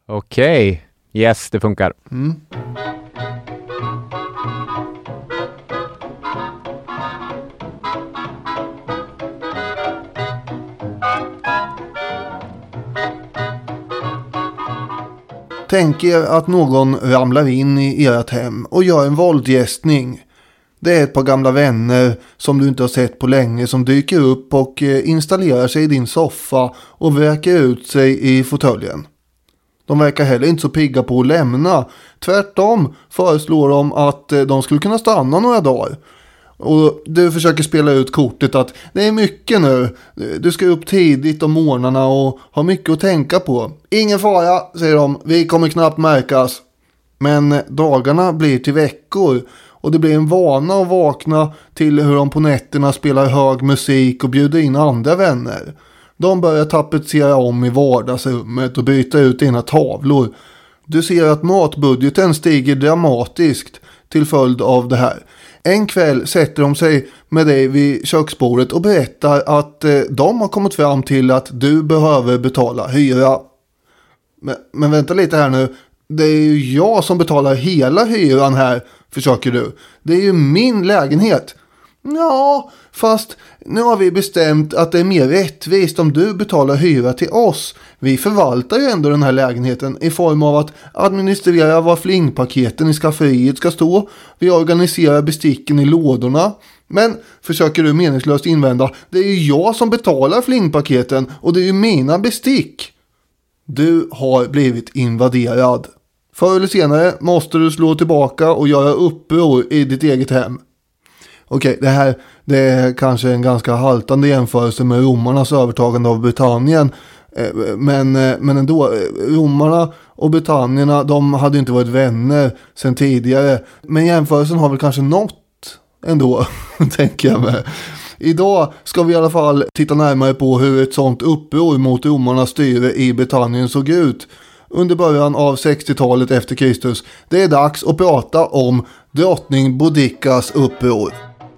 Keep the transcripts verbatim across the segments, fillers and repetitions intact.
Okej. Okay. Yes, det funkar. Mm. Tänk er att någon ramlar in i ert hem och gör en våldgästning. Det är ett par gamla vänner som du inte har sett på länge som dyker upp och installerar sig i din soffa och vräker ut sig i fåtöljen. De verkar heller inte så pigga på att lämna. Tvärtom föreslår de att de skulle kunna stanna några dagar. Och du försöker spela ut kortet att det är mycket nu. Du ska upp tidigt om morgnarna och har mycket att tänka på. Ingen fara, säger de. Vi kommer knappt märkas. Men dagarna blir till veckor. Och det blir en vana att vakna till hur de på nätterna spelar hög musik och bjuder in andra vänner. De börjar tapetsera om i vardagsrummet och byta ut dina tavlor. Du ser att matbudgeten stiger dramatiskt till följd av det här. En kväll sätter de sig med dig vid köksbordet och berättar att eh, de har kommit fram till att du behöver betala hyra. Men, men vänta lite här nu. Det är ju jag som betalar hela hyran här, försöker du. Det är ju min lägenhet. Ja, fast nu har vi bestämt att det är mer rättvist om du betalar hyra till oss. Vi förvaltar ju ändå den här lägenheten i form av att administrera var flingpaketen i skafferiet ska stå. Vi organiserar besticken i lådorna. Men, försöker du meningslöst invända, det är ju jag som betalar flingpaketen och det är ju mina bestick. Du har blivit invaderad. Förr eller senare måste du slå tillbaka och göra uppror i ditt eget hem. Okej, det här det är kanske en ganska haltande jämförelse med romarnas övertagande av Britannien. Men, men ändå, romarna och britannierna, de hade inte varit vänner sedan tidigare. Men jämförelsen har väl kanske nått ändå, tänker jag med. Idag ska vi i alla fall titta närmare på hur ett sånt uppror mot romarnas styre i Britannien såg ut under början av sextiotalet efter Kristus. Det är dags att prata om drottning Boudiccas uppror.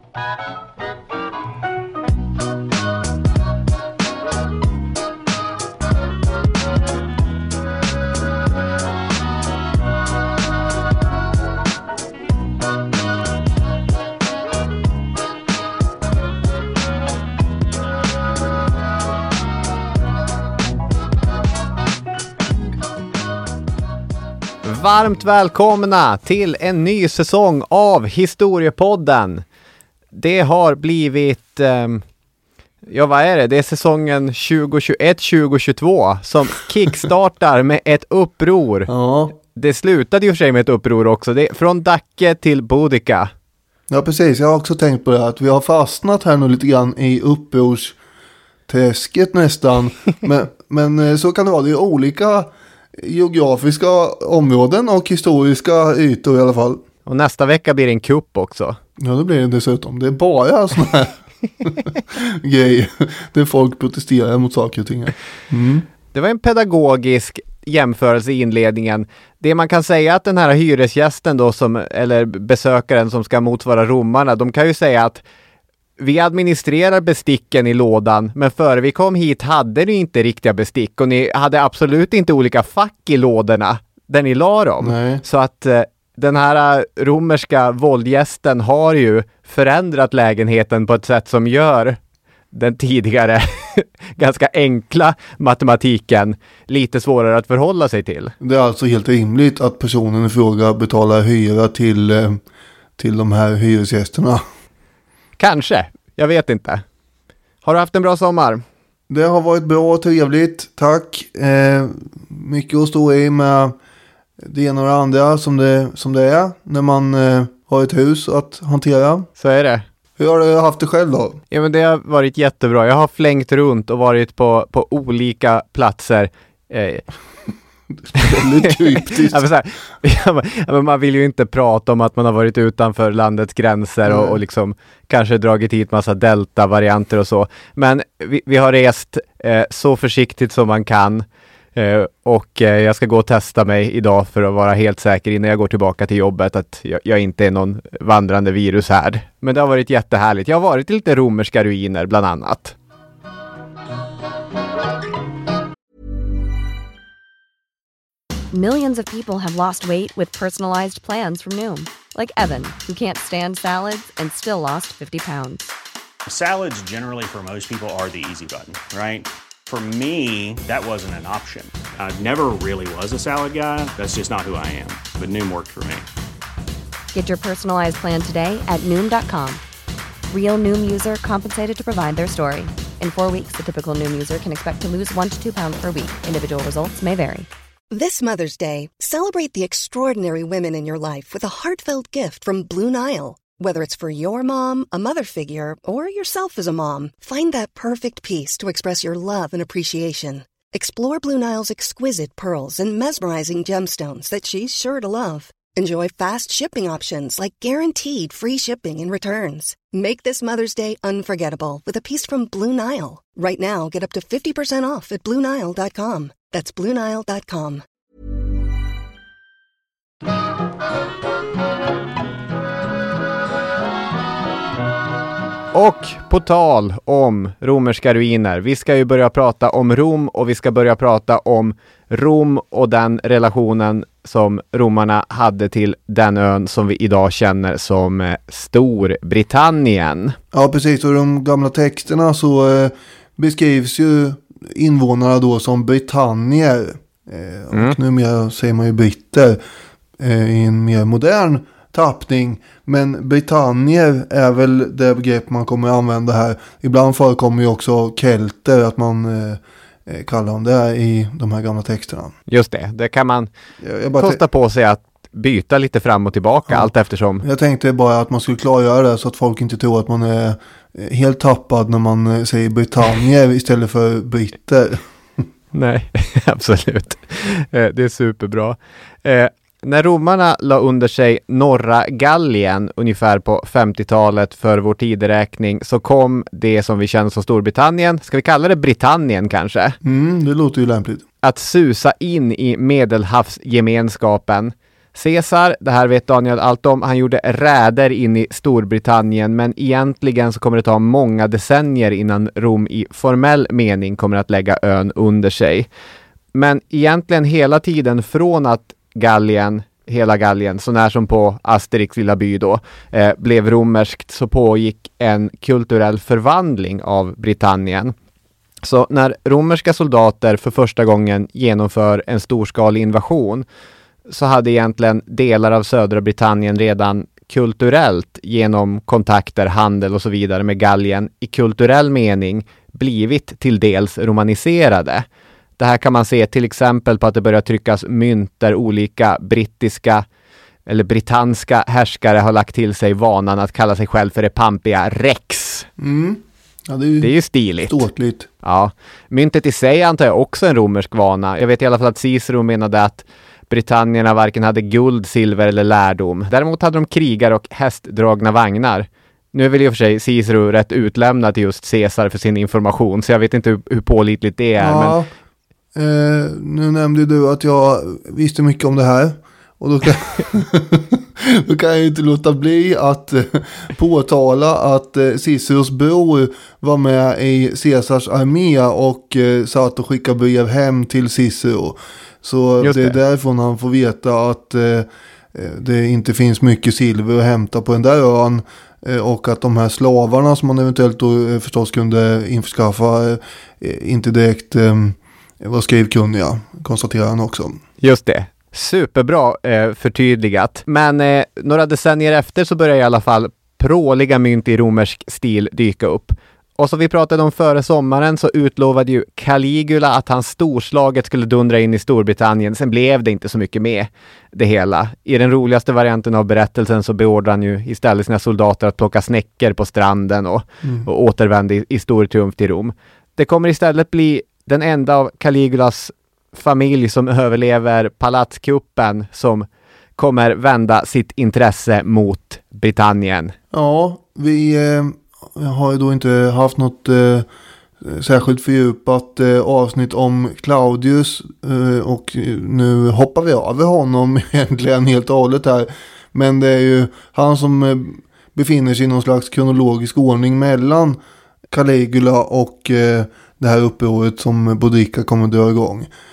Varmt välkomna till en ny säsong av Historiepodden. Det har blivit, eh, ja vad är det? Det är säsongen tjugohundratjugoett tjugohundratjugotvå som kickstartar med ett uppror. Ja. Det slutade ju för sig med ett uppror också. Det är från Dacke till Boudicca. Ja, precis. Jag har också tänkt på det här, att vi har fastnat här nu lite grann i upprorsträsket nästan. men, men så kan det vara. Det är olika geografiska områden och historiska ytor i alla fall. Och nästa vecka blir det en kupp också. Ja, det blir det dessutom. Det är bara såna här grejer där folk protesterar mot saker och ting. Mm. Det var en pedagogisk jämförelse i inledningen. Det man kan säga att den här hyresgästen då, som, eller besökaren som ska motsvara romarna, de kan ju säga att vi administrerar besticken i lådan, men före vi kom hit hade ni inte riktiga bestick och ni hade absolut inte olika fack i lådorna där ni la dem. Nej. Så att eh, den här romerska våldgästen har ju förändrat lägenheten på ett sätt som gör den tidigare ganska enkla matematiken lite svårare att förhålla sig till. Det är alltså helt rimligt att personen i fråga betalar hyra till, eh, till de här hyresgästerna. Kanske, jag vet inte. Har du haft en bra sommar? Det har varit bra och trevligt, tack. Eh, mycket att stå i med det ena och det andra som det, som det är när man eh, har ett hus att hantera. Så är det. Hur har du haft det själv då? Ja, men det har varit jättebra. Jag har flängt runt och varit på, på olika platser. Eh. Väldigt kryptiskt. Ja, men så här, ja, men man vill ju inte prata om att man har varit utanför landets gränser och, och liksom kanske dragit hit massa delta-varianter och så. Men vi, vi har rest eh, så försiktigt som man kan. Eh, och eh, jag ska gå och testa mig idag för att vara helt säker innan jag går tillbaka till jobbet att jag, jag inte är någon vandrande virus här. Men det har varit jättehärligt. Jag har varit i lite romerska ruiner bland annat. Millions of people have lost weight with personalized plans from Noom. Like Evan, who can't stand salads and still lost fifty pounds. Salads generally for most people are the easy button, right? For me, that wasn't an option. I never really was a salad guy. That's just not who I am. But Noom worked for me. Get your personalized plan today at Noom dot com. Real Noom user compensated to provide their story. In four weeks, the typical Noom user can expect to lose one to two pounds per week. Individual results may vary. This Mother's Day, celebrate the extraordinary women in your life with a heartfelt gift from Blue Nile. Whether it's for your mom, a mother figure, or yourself as a mom, find that perfect piece to express your love and appreciation. Explore Blue Nile's exquisite pearls and mesmerizing gemstones that she's sure to love. Enjoy fast shipping options like guaranteed free shipping and returns. Make this Mother's Day unforgettable with a piece from Blue Nile. Right now, get up to fifty percent off at blue nile dot com. That's blue nile dot com. Och på tal om romerska ruiner, vi ska ju börja prata om Rom och vi ska börja prata om Rom och den relationen som romarna hade till den ön som vi idag känner som Storbritannien. Ja, precis. Och i de gamla texterna så eh, beskrivs ju invånarna då som britannier. Eh, och mm. numera säger man ju britter eh, i en mer modern tappning. Men britannier är väl det begrepp man kommer att använda här. Ibland förekommer ju också kelter, att man eh, kallar dem det i de här gamla texterna. Just det, det kan man jag, jag bara kosta t- på sig att byta lite fram och tillbaka, ja. Allt eftersom. Jag tänkte bara att man skulle klargöra det så att folk inte tror att man är helt tappad när man säger britannier istället för britter. Nej, absolut. Det är superbra. Eh, När romarna la under sig norra Gallien ungefär på femtiotalet för vår tideräkning så kom det som vi känner som Storbritannien, ska vi kalla det Britannien kanske? Mm, det låter ju lämpligt. Att susa in i Medelhavsgemenskapen. Caesar, det här vet Daniel allt om, han gjorde räder in i Storbritannien, men egentligen så kommer det ta många decennier innan Rom i formell mening kommer att lägga ön under sig. Men egentligen hela tiden från att Gallien, hela Gallien, så när som på Asterix lilla by då, eh, blev romerskt, så pågick en kulturell förvandling av Britannien. Så när romerska soldater för första gången genomför en storskalig invasion så hade egentligen delar av södra Britannien redan kulturellt genom kontakter, handel och så vidare med Gallien i kulturell mening blivit till dels romaniserade. Det här kan man se till exempel på att det börjar tryckas mynt där olika brittiska eller britanniska härskare har lagt till sig vanan att kalla sig själv för det pampiga Rex. Mm. Ja, det är ju, det är ju stiligt. Ståtligt. Ja. Myntet i sig antar jag också en romersk vana. Jag vet i alla fall att Cicero menade att britannierna varken hade guld, silver eller lärdom. Däremot hade de krigar och hästdragna vagnar. Nu är väl i och för sig Cicero rätt utlämnad till just Caesar för sin information, så jag vet inte hur, hur pålitligt det är. Ja. Men Eh, nu nämnde du att jag visste mycket om det här. Och då kan, då kan jag inte låta bli att eh, påtala att eh, Ciceros bror var med i Caesars armé och eh, satt och skickade brev hem till Cicero. Så det. det är därifrån han får veta att eh, det inte finns mycket silver att hämta på den där ön. Eh, och att de här slavarna som man eventuellt då eh, förstås kunde införskaffa eh, inte direkt... Eh, var skrivkunniga, konstaterar han också. Just det. Superbra eh, förtydligat. Men eh, några decennier efter så börjar i alla fall pråliga mynt i romersk stil dyka upp. Och som vi pratade om före sommaren så utlovade ju Caligula att hans storslaget skulle dundra in i Storbritannien. Sen blev det inte så mycket med det hela. I den roligaste varianten av berättelsen så beordrar han ju istället sina soldater att plocka snäckor på stranden och, mm. och återvända i, i stor triumf till Rom. Det kommer istället bli den enda av Caligulas familj som överlever palatskuppen som kommer vända sitt intresse mot Britannien. Ja, vi eh, har ju då inte haft något eh, särskilt fördjupat eh, avsnitt om Claudius eh, och nu hoppar vi över honom egentligen helt och hållet här. Men det är ju han som eh, befinner sig i någon slags kronologisk ordning mellan Caligula och eh, det här upproret som Boudica kommer att dra igång.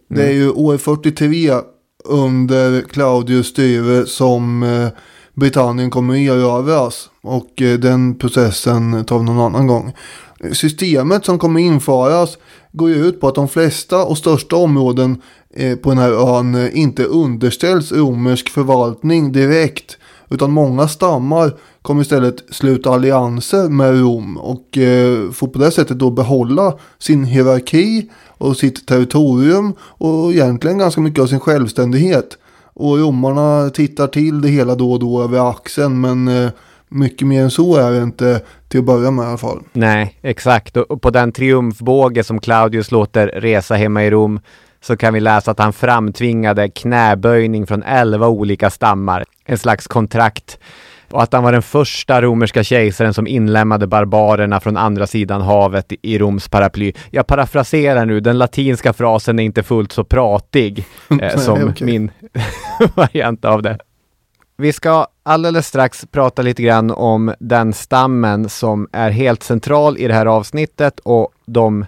Det är ju år fyrtiotre under Claudius styre som eh, Britannien kommer att erövras. Och eh, den processen tar vi någon annan gång. Systemet som kommer införas går ju ut på att de flesta och största områden eh, på den här ön eh, inte underställs romersk förvaltning direkt. Utan många stammar kommer istället sluta allianser med Rom och eh, får på det sättet då behålla sin hierarki och sitt territorium och egentligen ganska mycket av sin självständighet. Och romarna tittar till det hela då och då över axeln, men eh, mycket mer än så är det inte till att börja med i alla fall. Nej, exakt. Och på den triumfbåge som Claudius låter resa hemma i Rom så kan vi läsa att han framtvingade knäböjning från elva olika stammar. En slags kontrakt. Och att han var den första romerska kejsaren som inlämnade barbarerna från andra sidan havet i Roms paraply. Jag parafraserar nu, den latinska frasen är inte fullt så pratig eh, som Nej, okay. min variant av det. Vi ska alldeles strax prata lite grann om den stammen som är helt central i det här avsnittet och de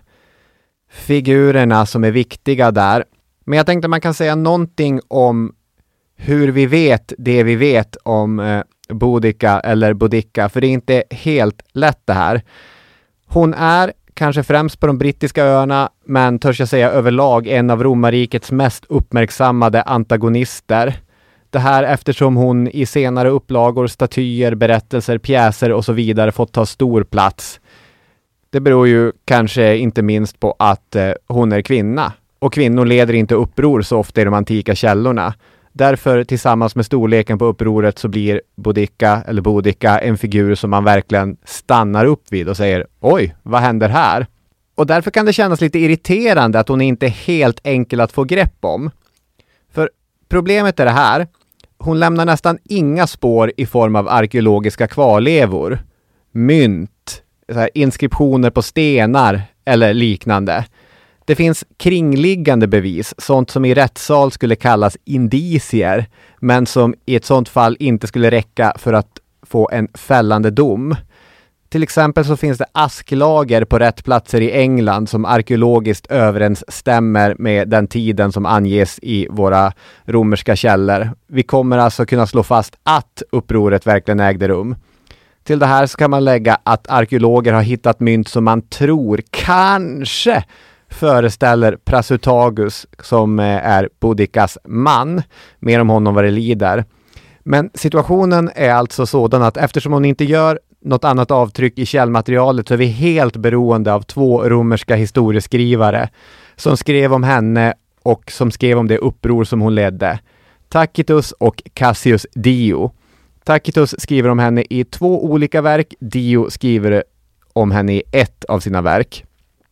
figurerna som är viktiga där. Men jag tänkte man kan säga någonting om hur vi vet det vi vet om eh, Boudica eller Boudica, för det är inte helt lätt det här. Hon är kanske främst på de brittiska öarna, men törs jag säga överlag en av romarrikets mest uppmärksammade antagonister. Det här eftersom hon i senare upplagor, statyer, berättelser, pjäser och så vidare fått ta stor plats. Det beror ju kanske inte minst på att eh, hon är kvinna. Och kvinnor leder inte uppror så ofta i de antika källorna. Därför tillsammans med storleken på upproret så blir Boudica eller Boudica en figur som man verkligen stannar upp vid och säger oj, vad händer här? Och därför kan det kännas lite irriterande att hon inte är helt enkel att få grepp om. För problemet är det här. Hon lämnar nästan inga spår i form av arkeologiska kvarlevor, mynt, så här, inskriptioner på stenar eller liknande. Det finns kringliggande bevis, sånt som i rättssal skulle kallas indicier, men som i ett sånt fall inte skulle räcka för att få en fällande dom. Till exempel så finns det asklager på rätt platser i England som arkeologiskt överensstämmer med den tiden som anges i våra romerska källor. Vi kommer alltså kunna slå fast att upproret verkligen ägde rum. Till det här så kan man lägga att arkeologer har hittat mynt som man tror kanske föreställer Prasutagus som är Boudicas man. Mer om honom vad det lider. Men situationen är alltså sådan att eftersom hon inte gör något annat avtryck i källmaterialet så är vi helt beroende av två romerska historieskrivare som skrev om henne och som skrev om det uppror som hon ledde. Tacitus och Cassius Dio. Tacitus skriver om henne i två olika verk. Dio skriver om henne i ett av sina verk.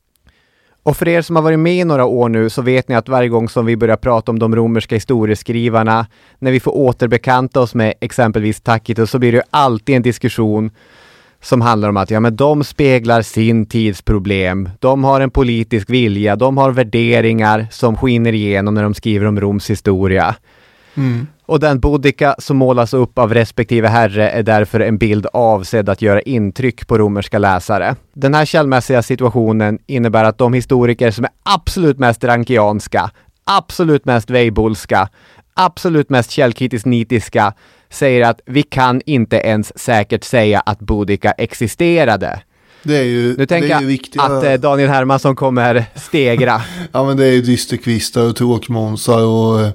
Och för er som har varit med i några år nu så vet ni att varje gång som vi börjar prata om de romerska historieskrivarna, när vi får återbekanta oss med exempelvis Tacitus, så blir det ju alltid en diskussion som handlar om att ja, men de speglar sin tids problem. De har en politisk vilja, de har värderingar som skiner igenom när de skriver om Roms historia. Mm. Och den Boudica som målas upp av respektive herre är därför en bild avsedd att göra intryck på romerska läsare. Den här källmässiga situationen innebär att de historiker som är absolut mest rankianska, absolut mest weibolska, absolut mest källkritiskt nitiska säger att vi kan inte ens säkert säga att Boudica existerade. Det är ju, nu tänker jag viktiga... att eh, Daniel Hermansson kommer stegra. Ja, men det är ju dysterkvistar och tråkmånsar och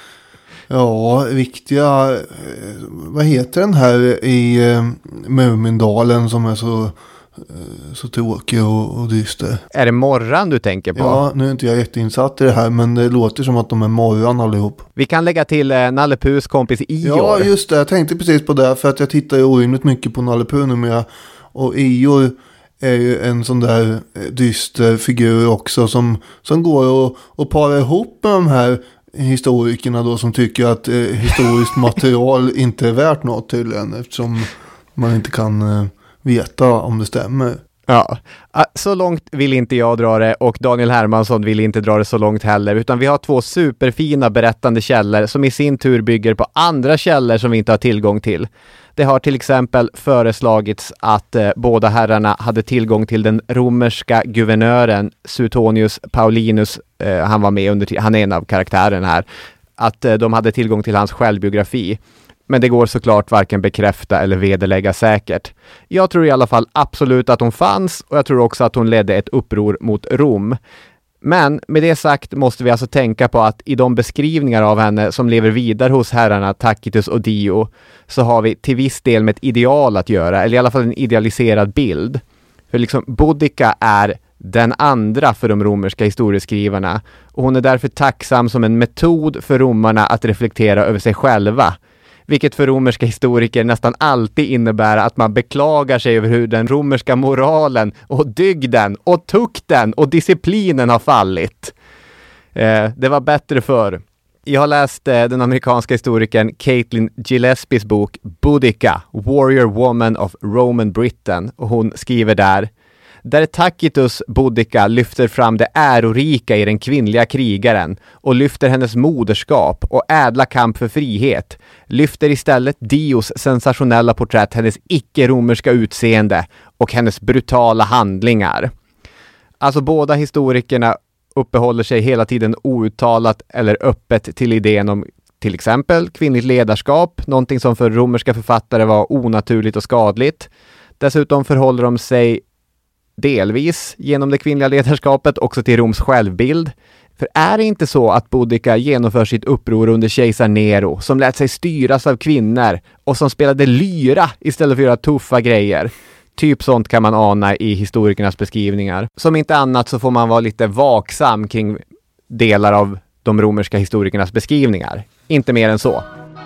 ja, viktiga, vad heter den här i eh, Mumindalen som är så, eh, så tråkig och, och dyster? Är det Morran du tänker på? Ja, nu är inte jag jätteinsatt i det här, men det låter som att de är Morran allihop. Vi kan lägga till eh, Nalle Puhs kompis Ior. Ja, just det. Jag tänkte precis på det, för att jag tittar ju orimligt mycket på Nalle Puh numera. Och Ior är ju en sån där dyster figur också som, som går och, och parar ihop med de här historikerna då som tycker att eh, historiskt material inte är värt något tydligen, eftersom man inte kan eh, veta om det stämmer. Ja, så långt vill inte jag dra det och Daniel Hermansson vill inte dra det så långt heller, utan vi har två superfina berättande källor som i sin tur bygger på andra källor som vi inte har tillgång till. Det har till exempel föreslagits att eh, båda herrarna hade tillgång till den romerska guvernören Suetonius Paulinus eh, han var med under, han är en av karaktärerna här, att eh, de hade tillgång till hans självbiografi. Men det går såklart varken bekräfta eller vederlägga säkert. Jag tror i alla fall absolut att hon fanns, och jag tror också att hon ledde ett uppror mot Rom. Men med det sagt måste vi alltså tänka på att i de beskrivningar av henne som lever vidare hos herrarna Tacitus och Dio, så har vi till viss del med ett ideal att göra, eller i alla fall en idealiserad bild. För liksom Boudica är den andra för de romerska historieskrivarna, och hon är därför tacksam som en metod för romarna att reflektera över sig själva. Vilket för romerska historiker nästan alltid innebär att man beklagar sig över hur den romerska moralen och dygden och tukten och disciplinen har fallit. Eh, det var bättre förr. Jag har läst eh, den amerikanska historikern Caitlin Gillespies bok Boudica, Warrior Woman of Roman Britain, och hon skriver där: där Tacitus Boudica lyfter fram det ärorika i den kvinnliga krigaren och lyfter hennes moderskap och ädla kamp för frihet, lyfter istället Dios sensationella porträtt hennes icke-romerska utseende och hennes brutala handlingar. Alltså båda historikerna uppehåller sig hela tiden outtalat eller öppet till idén om till exempel kvinnligt ledarskap, någonting som för romerska författare var onaturligt och skadligt. Dessutom förhåller de sig delvis genom det kvinnliga ledarskapet också till Roms självbild. För är det inte så att Boudica genomför sitt uppror under kejsar Nero, som lät sig styras av kvinnor och som spelade lyra istället för att göra tuffa grejer? Typ sånt kan man ana i historikernas beskrivningar. Som inte annat så får man vara lite vaksam kring delar av de romerska historikernas beskrivningar. Inte mer än så.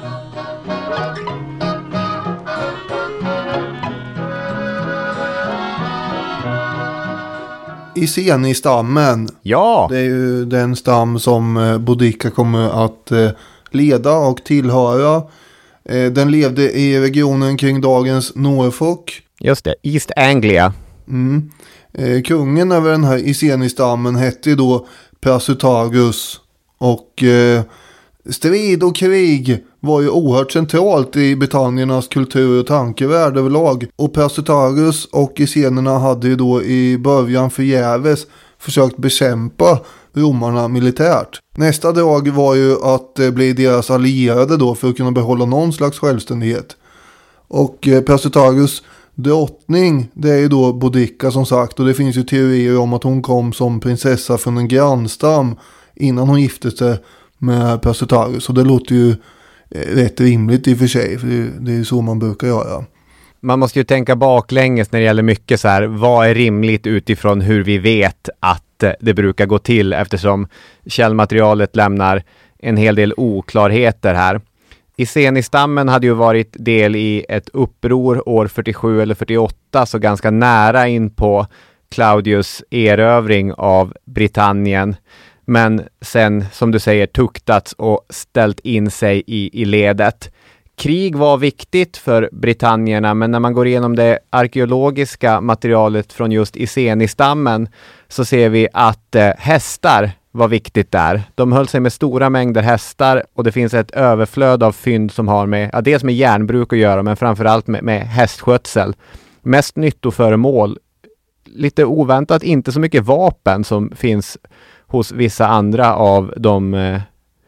Iceni-stammen. Ja! Det är ju den stam som Boudica kommer att leda och tillhöra. Den levde i regionen kring dagens Norfolk. Just det, East Anglia. Mm. Kungen över den här Iceni-stammen hette ju då Prasutagus. Och eh, strid och krig var ju oerhört centralt i britanniernas kultur och tankevärld överlag. Och Prasutagus och Icenerna hade ju då i början förgäves försökt bekämpa romarna militärt. Nästa drag var ju att eh, bli deras allierade då för att kunna behålla någon slags självständighet. Och eh, Prasutagus drottning, det är ju då Boudica som sagt, och det finns ju teorier om att hon kom som prinsessa från en grannstam innan hon gifte sig med Prasutagus, och det låter ju rätt rimligt i och för sig, för det, det är ju så man brukar göra. Man måste ju tänka baklänges när det gäller mycket så här, vad är rimligt utifrån hur vi vet att det brukar gå till, eftersom källmaterialet lämnar en hel del oklarheter här. Iceni-stammen hade ju varit del i ett uppror år fyrtiosju eller fyrtioåtta, så ganska nära in på Claudius erövring av Britannien. Men sen, som du säger, tuktats och ställt in sig i, i ledet. Krig var viktigt för britannierna, men när man går igenom det arkeologiska materialet från just Iceni-stammen så ser vi att eh, hästar var viktigt där. De höll sig med stora mängder hästar, och det finns ett överflöd av fynd som har med, ja, dels med järnbruk att göra, men framförallt med, med hästskötsel. Mest nyttoföremål, lite oväntat inte så mycket vapen som finns hos vissa andra av de eh,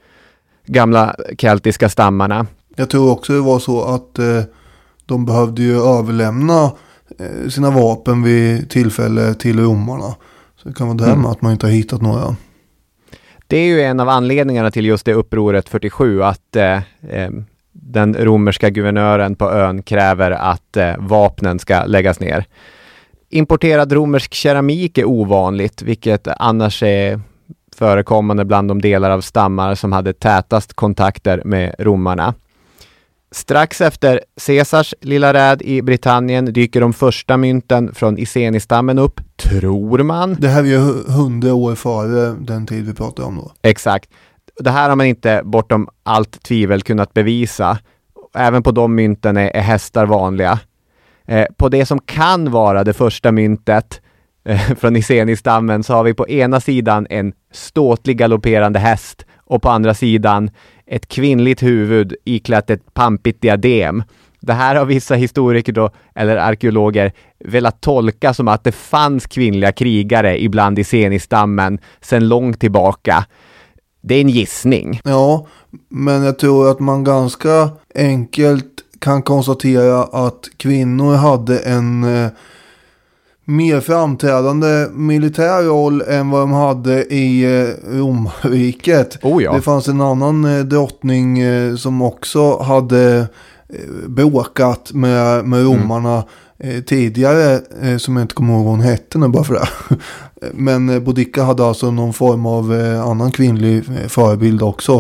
gamla keltiska stammarna. Jag tror också det var så att eh, de behövde ju överlämna eh, sina vapen vid tillfälle till romarna. Så det kan vara det mm. med att man inte har hittat några. Det är ju en av anledningarna till just det upproret fyrtiosju, att eh, eh, den romerska guvernören på ön kräver att eh, vapnen ska läggas ner. Importerad romersk keramik är ovanligt, vilket annars är förekommande bland de delar av stammar som hade tätast kontakter med romarna. Strax efter Caesars lilla räd i Britannien dyker de första mynten från Iceni-stammen upp, tror man. Det här är ju hundra år före den tid vi pratar om då. Exakt. Det här har man inte bortom allt tvivel kunnat bevisa. Även på de mynten är, är hästar vanliga. Eh, på det som kan vara det första myntet eh, från Iceni-stammen så har vi på ena sidan en ståtlig galopperande häst och på andra sidan ett kvinnligt huvud iklätt ett pampigt diadem. Det här har vissa historiker då, eller arkeologer velat tolka som att det fanns kvinnliga krigare ibland i Iceni-stammen sedan långt tillbaka. Det är en gissning. Ja, men jag tror att man ganska enkelt kan konstatera att kvinnor hade en eh, mer framträdande militär roll än vad de hade i eh, Romriket. Oh ja. Det fanns en annan eh, drottning eh, som också hade eh, bråkat med, med romarna mm. eh, tidigare, eh, som jag inte kommer ihåg vad hon hette nu bara för det. Men eh, Boudica hade alltså någon form av eh, annan kvinnlig eh, förebild också.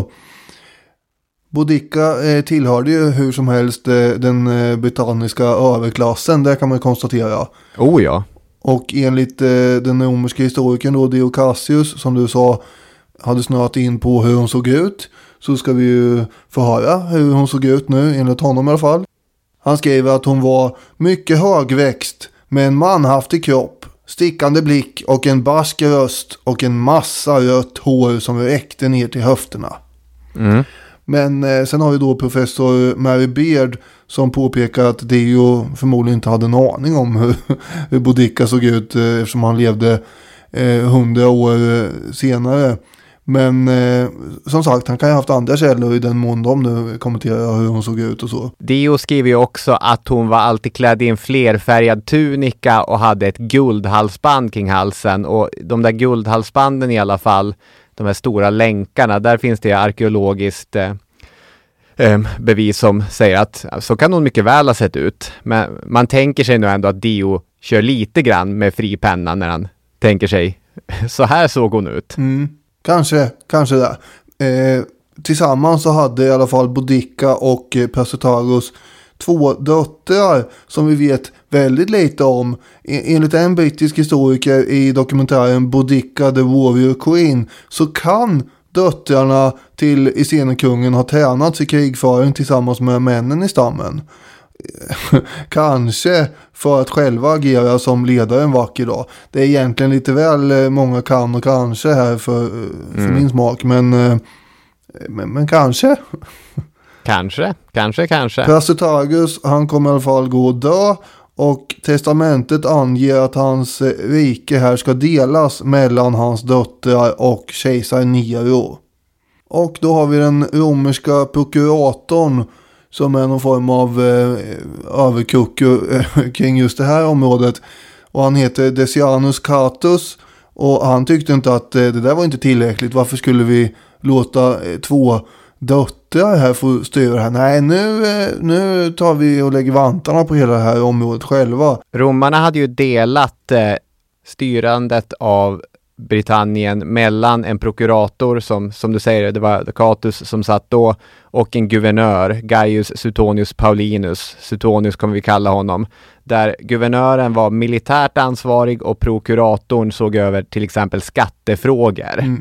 Boudica eh, tillhörde ju hur som helst eh, den eh, britanniska överklassen, det kan man konstatera. Oh ja. Och enligt eh, den romerska historikern då, Dio Cassius, som du sa, hade snöat in på hur hon såg ut. Så ska vi ju få höra hur hon såg ut nu, enligt honom i alla fall. Han skrev att hon var mycket högväxt med en manhaftig kropp, stickande blick och en barsk röst och en massa rött hår som räckte ner till höfterna. Mm. Men eh, sen har vi då professor Mary Beard som påpekar att Dio förmodligen inte hade en aning om hur, hur Boudica såg ut eh, eftersom han levde hundra eh, år eh, senare. Men eh, som sagt, han kan ju ha haft andra källor i den mån de nu kommenterar hur hon såg ut och så. Dio skriver ju också att hon var alltid klädd i en flerfärgad tunika och hade ett guldhalsband kring halsen. Och de där guldhalsbanden i alla fall, de här stora länkarna, där finns det arkeologiskt eh, eh, bevis som säger att så kan hon mycket väl ha sett ut. Men man tänker sig nu ändå att Dio kör lite grann med fri penna när han tänker sig så här såg hon ut. Mm. Kanske, kanske det. Eh, tillsammans så hade i alla fall Boudica och eh, Prasutagus två döttrar som vi vet väldigt lite om. E- enligt en brittisk historiker i dokumentären Boudica the Warrior Queen så kan döttrarna till Iceni-kungen ha tränats i krigföring tillsammans med männen i stammen. Kanske för att själva agera som ledare en vacker dag. Det är egentligen lite väl många kan och kanske här för, för mm. min smak. Men, men, men kanske. Kanske, kanske, kanske. Prasutagus, han kommer i alla fall gå och dö. Och testamentet anger att hans rike här ska delas mellan hans döttrar och kejsar Nero. Och då har vi den romerska prokuratorn som är någon form av eh, överkucku eh, kring just det här området. Och han heter Decianus Catus. Och han tyckte inte att eh, det där var inte tillräckligt. Varför skulle vi låta eh, två döttrar här få styra här? Nej, nu, eh, nu tar vi och lägger vantarna på hela det här området själva. Romarna hade ju delat eh, styrandet av Britannien mellan en prokurator som, som du säger, det var Catus som satt då, och en guvernör, Gaius Suetonius Paulinus. Suetonius kommer vi kalla honom. Där guvernören var militärt ansvarig och prokuratorn såg över till exempel skattefrågor. Mm.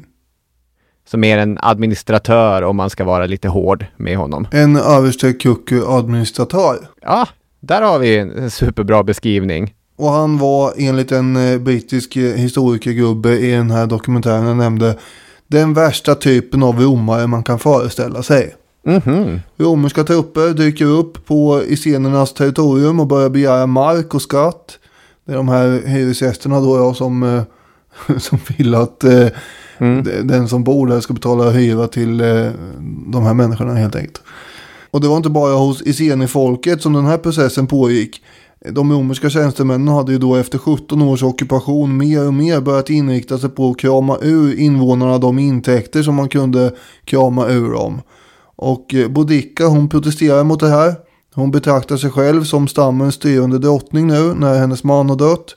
Som är en administratör om man ska vara lite hård med honom. En överstekucku administratör. Ja, där har vi en superbra beskrivning. Och han var enligt en eh, brittisk eh, historikergubbe i den här dokumentären jag nämnde den värsta typen av romare man kan föreställa sig. Mm-hmm. Romerska trupper dyker upp på icenernas territorium och börjar begära mark och skatt. Det är de här hyresgästerna då ja, som, eh, som vill att eh, mm. d- den som bor där ska betala hyra till eh, de här människorna helt enkelt. Och det var inte bara hos Iceni-folket som den här processen pågick. De romerska tjänstemännen hade ju då efter sjutton års ockupation mer och mer börjat inrikta sig på att krama ur invånarna de intäkter som man kunde krama ur dem. Och Boudica, hon protesterar mot det här. Hon betraktar sig själv som stammens styrande drottning nu när hennes man har dött.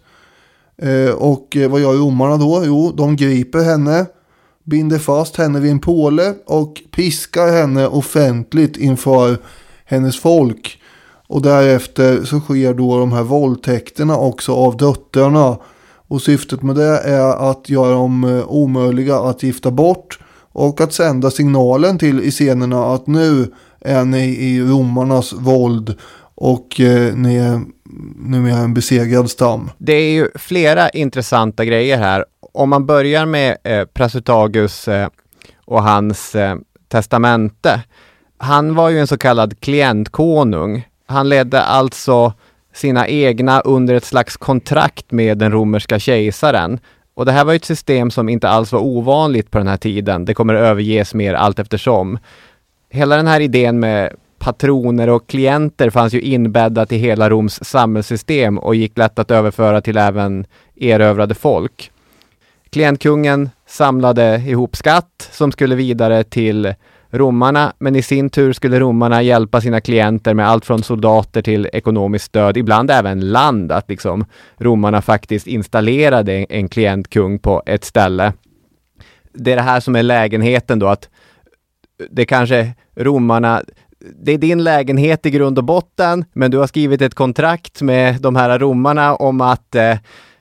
Eh, och vad gör romarna då? Jo, de griper henne, binder fast henne vid en påle och piskar henne offentligt inför hennes folk. Och därefter så sker då de här våldtäkterna också av döttrarna. Och syftet med det är att göra dem omöjliga att gifta bort. Och att sända signalen till icenerna att nu är ni i romarnas våld. Och eh, ni är nu är en besegrad stam. Det är ju flera intressanta grejer här. Om man börjar med eh, Prasutagus eh, och hans eh, testamente. Han var ju en så kallad klientkonung. Han ledde alltså sina egna under ett slags kontrakt med den romerska kejsaren. Och det här var ett system som inte alls var ovanligt på den här tiden. Det kommer att överges mer allt eftersom. Hela den här idén med patroner och klienter fanns ju inbäddat i hela Roms samhällssystem och gick lätt att överföra till även erövrade folk. Klientkungen samlade ihop skatt som skulle vidare till romarna, men i sin tur skulle romarna hjälpa sina klienter med allt från soldater till ekonomiskt stöd, ibland även land, att liksom romarna faktiskt installerade en klientkung på ett ställe. Det är det här som är lägenheten då, att det kanske romarna, det är din lägenhet i grund och botten, men du har skrivit ett kontrakt med de här romarna om att eh,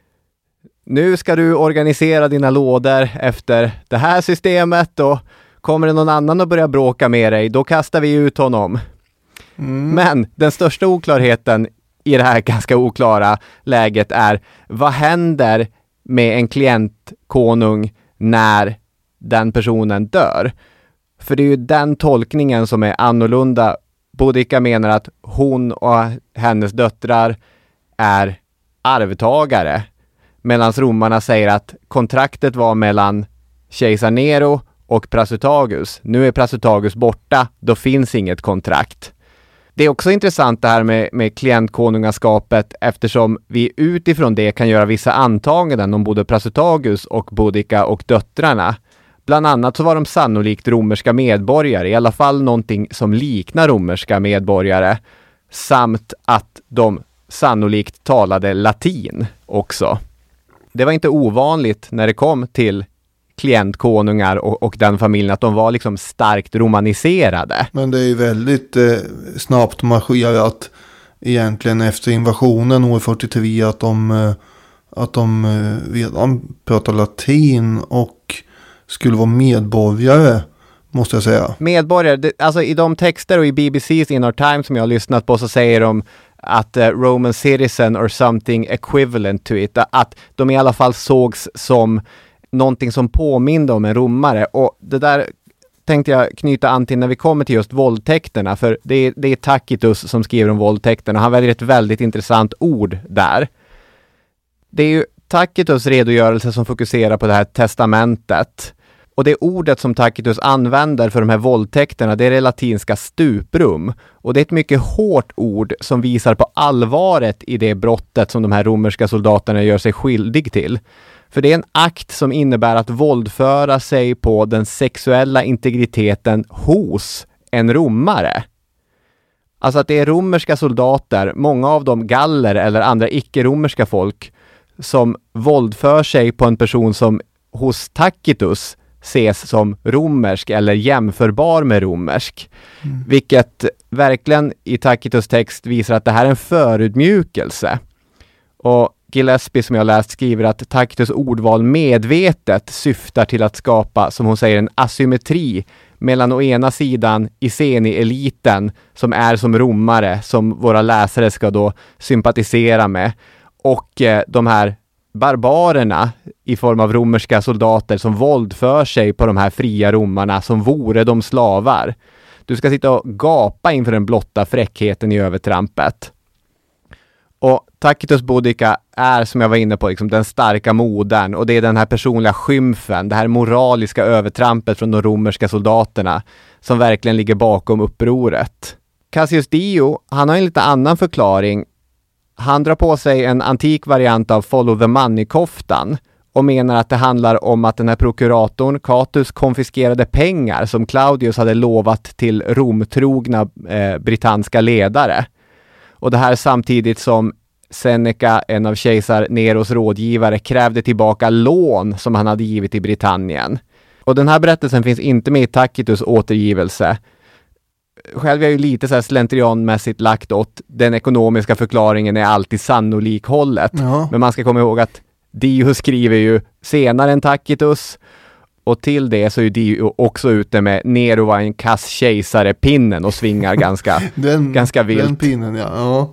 nu ska du organisera dina lådor efter det här systemet, och kommer det någon annan att börja bråka med dig, då kastar vi ut honom. Mm. Men den största oklarheten i det här ganska oklara läget är, vad händer med en klientkonung när den personen dör? För det är ju den tolkningen som är annorlunda. Boudica menar att hon och hennes döttrar är arvtagare, medan romarna säger att kontraktet var mellan kejsar Nero och Prasutagus. Nu är Prasutagus borta, då finns inget kontrakt. Det är också intressant det här med, med klientkonungaskapet, eftersom vi utifrån det kan göra vissa antaganden om både Prasutagus och Boudica och döttrarna. Bland annat så var de sannolikt romerska medborgare, i alla fall någonting som liknar romerska medborgare, samt att de sannolikt talade latin också. Det var inte ovanligt när det kom till klientkonungar och, och den familjen att de var liksom starkt romaniserade. Men det är ju väldigt eh, snabbt marscherat egentligen efter invasionen år fyrtiotre att de, eh, att de eh, redan pratar latin och skulle vara medborgare, måste jag säga. Medborgare, det, alltså i de texter och i B B C's In Our Time som jag har lyssnat på, så säger de att uh, Roman citizen or something equivalent to it, att de i alla fall sågs som någonting som påminner om en romare. Och det där tänkte jag knyta an till när vi kommer till just våldtäkterna, för det är, det är Tacitus som skriver om våldtäkterna. Han väljer ett väldigt intressant ord där. Det är ju Tacitus redogörelse som fokuserar på det här testamentet. Och det ordet som Tacitus använder för de här våldtäkterna, det är det latinska stuprum. Och det är ett mycket hårt ord som visar på allvaret i det brottet som de här romerska soldaterna gör sig skyldig till. För det är en akt som innebär att våldföra sig på den sexuella integriteten hos en romare. Alltså att det är romerska soldater, många av dem galler eller andra icke-romerska folk, som våldför sig på en person som hos Tacitus ses som romersk eller jämförbar med romersk. Mm. Vilket verkligen i Tacitus text visar att det här är en förutmjukelse. Och Gillespie som jag läst skriver att Tacitus ordval medvetet syftar till att skapa, som hon säger, en asymmetri mellan å ena sidan Iceni-eliten som är som romare, som våra läsare ska då sympatisera med, och eh, de här barbarerna i form av romerska soldater som våldför sig på de här fria romarna som vore de slavar. Du ska sitta och gapa inför den blotta fräckheten i övertrampet. Och Tacitus Boudica är, som jag var inne på, liksom den starka modern, och det är den här personliga skymfen, det här moraliska övertrampet från de romerska soldaterna som verkligen ligger bakom upproret. Cassius Dio, han har en lite annan förklaring. Han drar på sig en antik variant av Follow the Money-koftan och menar att det handlar om att den här prokuratorn Catus konfiskerade pengar som Claudius hade lovat till romtrogna eh, brittanska ledare. Och det här samtidigt som Seneca, en av kejsar Neros rådgivare, krävde tillbaka lån som han hade givit i Britannien. Och den här berättelsen finns inte med i Tacitus återgivelse. Själv är jag ju lite så här slentrianmässigt lagt åt den ekonomiska förklaringen är alltid sannolikhållet. Ja. Men man ska komma ihåg att Dio skriver ju senare än Tacitus, och till det så är Dio också ute med Nero var en kass kejsare pinnen och svingar ganska, den, ganska vilt. Den pinnen, ja. ja.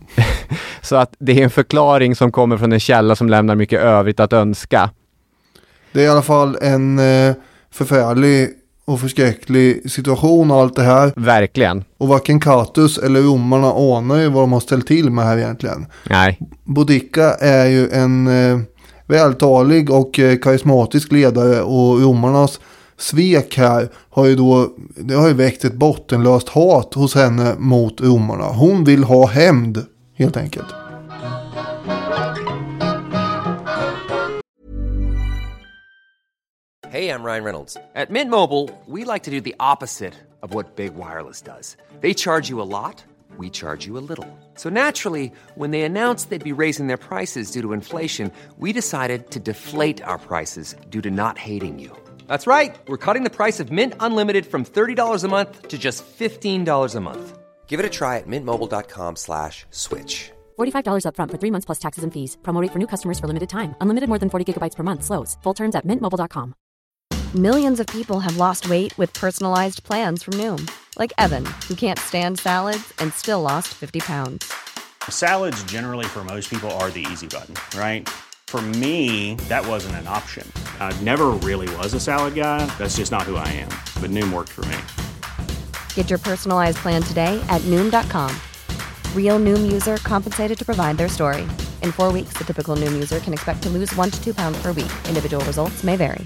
Så att det är en förklaring som kommer från en källa som lämnar mycket övrigt att önska. Det är i alla fall en eh, förfärlig och förskräcklig situation och allt det här. Verkligen. Och varken Catullus eller romarna anar ju vad de har ställt till med här egentligen. Nej. Boudica är ju en eh, vältalig och eh, karismatisk ledare, och romarnas svek här har ju då, det har ju väckt ett bottenlöst hat hos henne mot romarna. Hon vill ha hämnd, helt enkelt. Hey, I'm Ryan Reynolds. At Mint Mobile, we like to do the opposite of what Big Wireless does. They charge you a lot, we charge you a little. So naturally, when they announced they'd be raising their prices due to inflation, we decided to deflate our prices due to not hating you. That's right. We're cutting the price of Mint Unlimited from thirty dollars a month to just fifteen dollars a month. Give it a try at mintmobile.com slash switch. forty-five dollars up front for three months plus taxes and fees. Promo rate for new customers for limited time. Unlimited more than forty gigabytes per month. Slows full terms at mint mobile dot com. Millions of people have lost weight with personalized plans from Noom. Like Evan, who can't stand salads and still lost fifty pounds. Salads generally for most people are the easy button, right? For me, that wasn't an option. I never really was a salad guy. That's just not who I am. But Noom worked for me. Get your personalized plan today at Noom dot com. Real Noom user compensated to provide their story. In four weeks, the typical Noom user can expect to lose one to two pounds per week. Individual results may vary.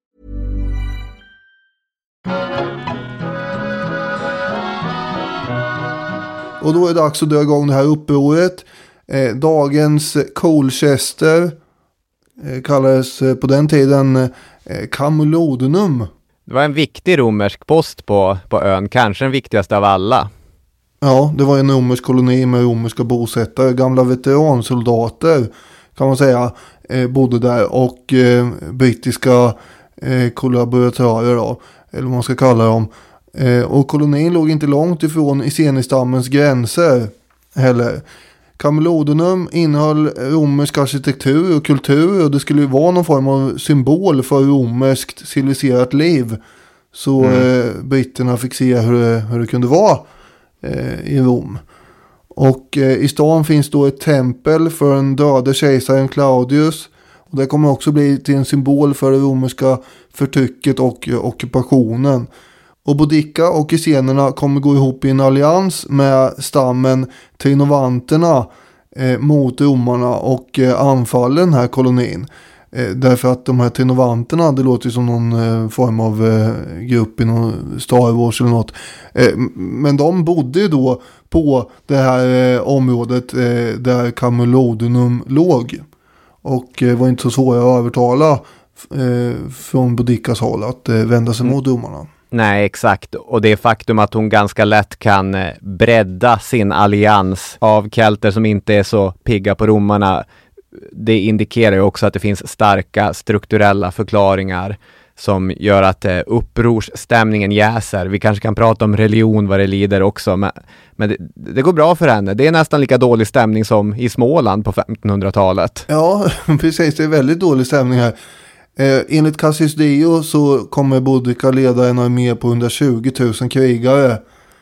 Och då är det dags att dra igång det här upproret. Eh, dagens Colchester eh, kallades eh, på den tiden eh, Camulodunum. Det var en viktig romersk post på, på ön, kanske den viktigaste av alla. Ja, det var en romersk koloni med romerska bosättare. Gamla veteransoldater kan man säga eh, bodde där, och eh, brittiska eh, kollaboratörer då, eller vad man ska kalla dem. Eh, och kolonin låg inte långt ifrån Iceni-stammens gränser heller. Camulodunum innehöll romersk arkitektur och kultur, och det skulle ju vara någon form av symbol för romerskt civiliserat liv. Så mm. eh, britterna fick se hur det, hur det kunde vara eh, i Rom. Och eh, i stan finns då ett tempel för den döde kejsaren Claudius. Och det kommer också bli till en symbol för det romerska förtrycket och eh, ockupationen. Och Boudica och Icenerna kommer gå ihop i en allians med stammen Trinovanterna eh, mot romarna och eh, anfaller den här kolonin. Eh, därför att de här Trinovanterna, det låter ju som någon eh, form av eh, grupp i någon Star Wars eller något. Eh, men de bodde ju då på det här eh, området eh, där Camulodunum låg. Och eh, var inte så svårt att övertala eh, från Boudicas håll att eh, vända sig mm. mot romarna. Nej, exakt. Och det faktum att hon ganska lätt kan bredda sin allians av kelter som inte är så pigga på romarna, det indikerar ju också att det finns starka strukturella förklaringar som gör att eh, upprorsstämningen jäser. Vi kanske kan prata om religion vad det lider också, men, men det, det går bra för henne. Det är nästan lika dålig stämning som i Småland på femtonhundratalet. Ja, precis. Det är väldigt dålig stämning här. Eh, enligt Cassius Dio så kommer Boudica leda en armé på hundratjugo tusen krigare.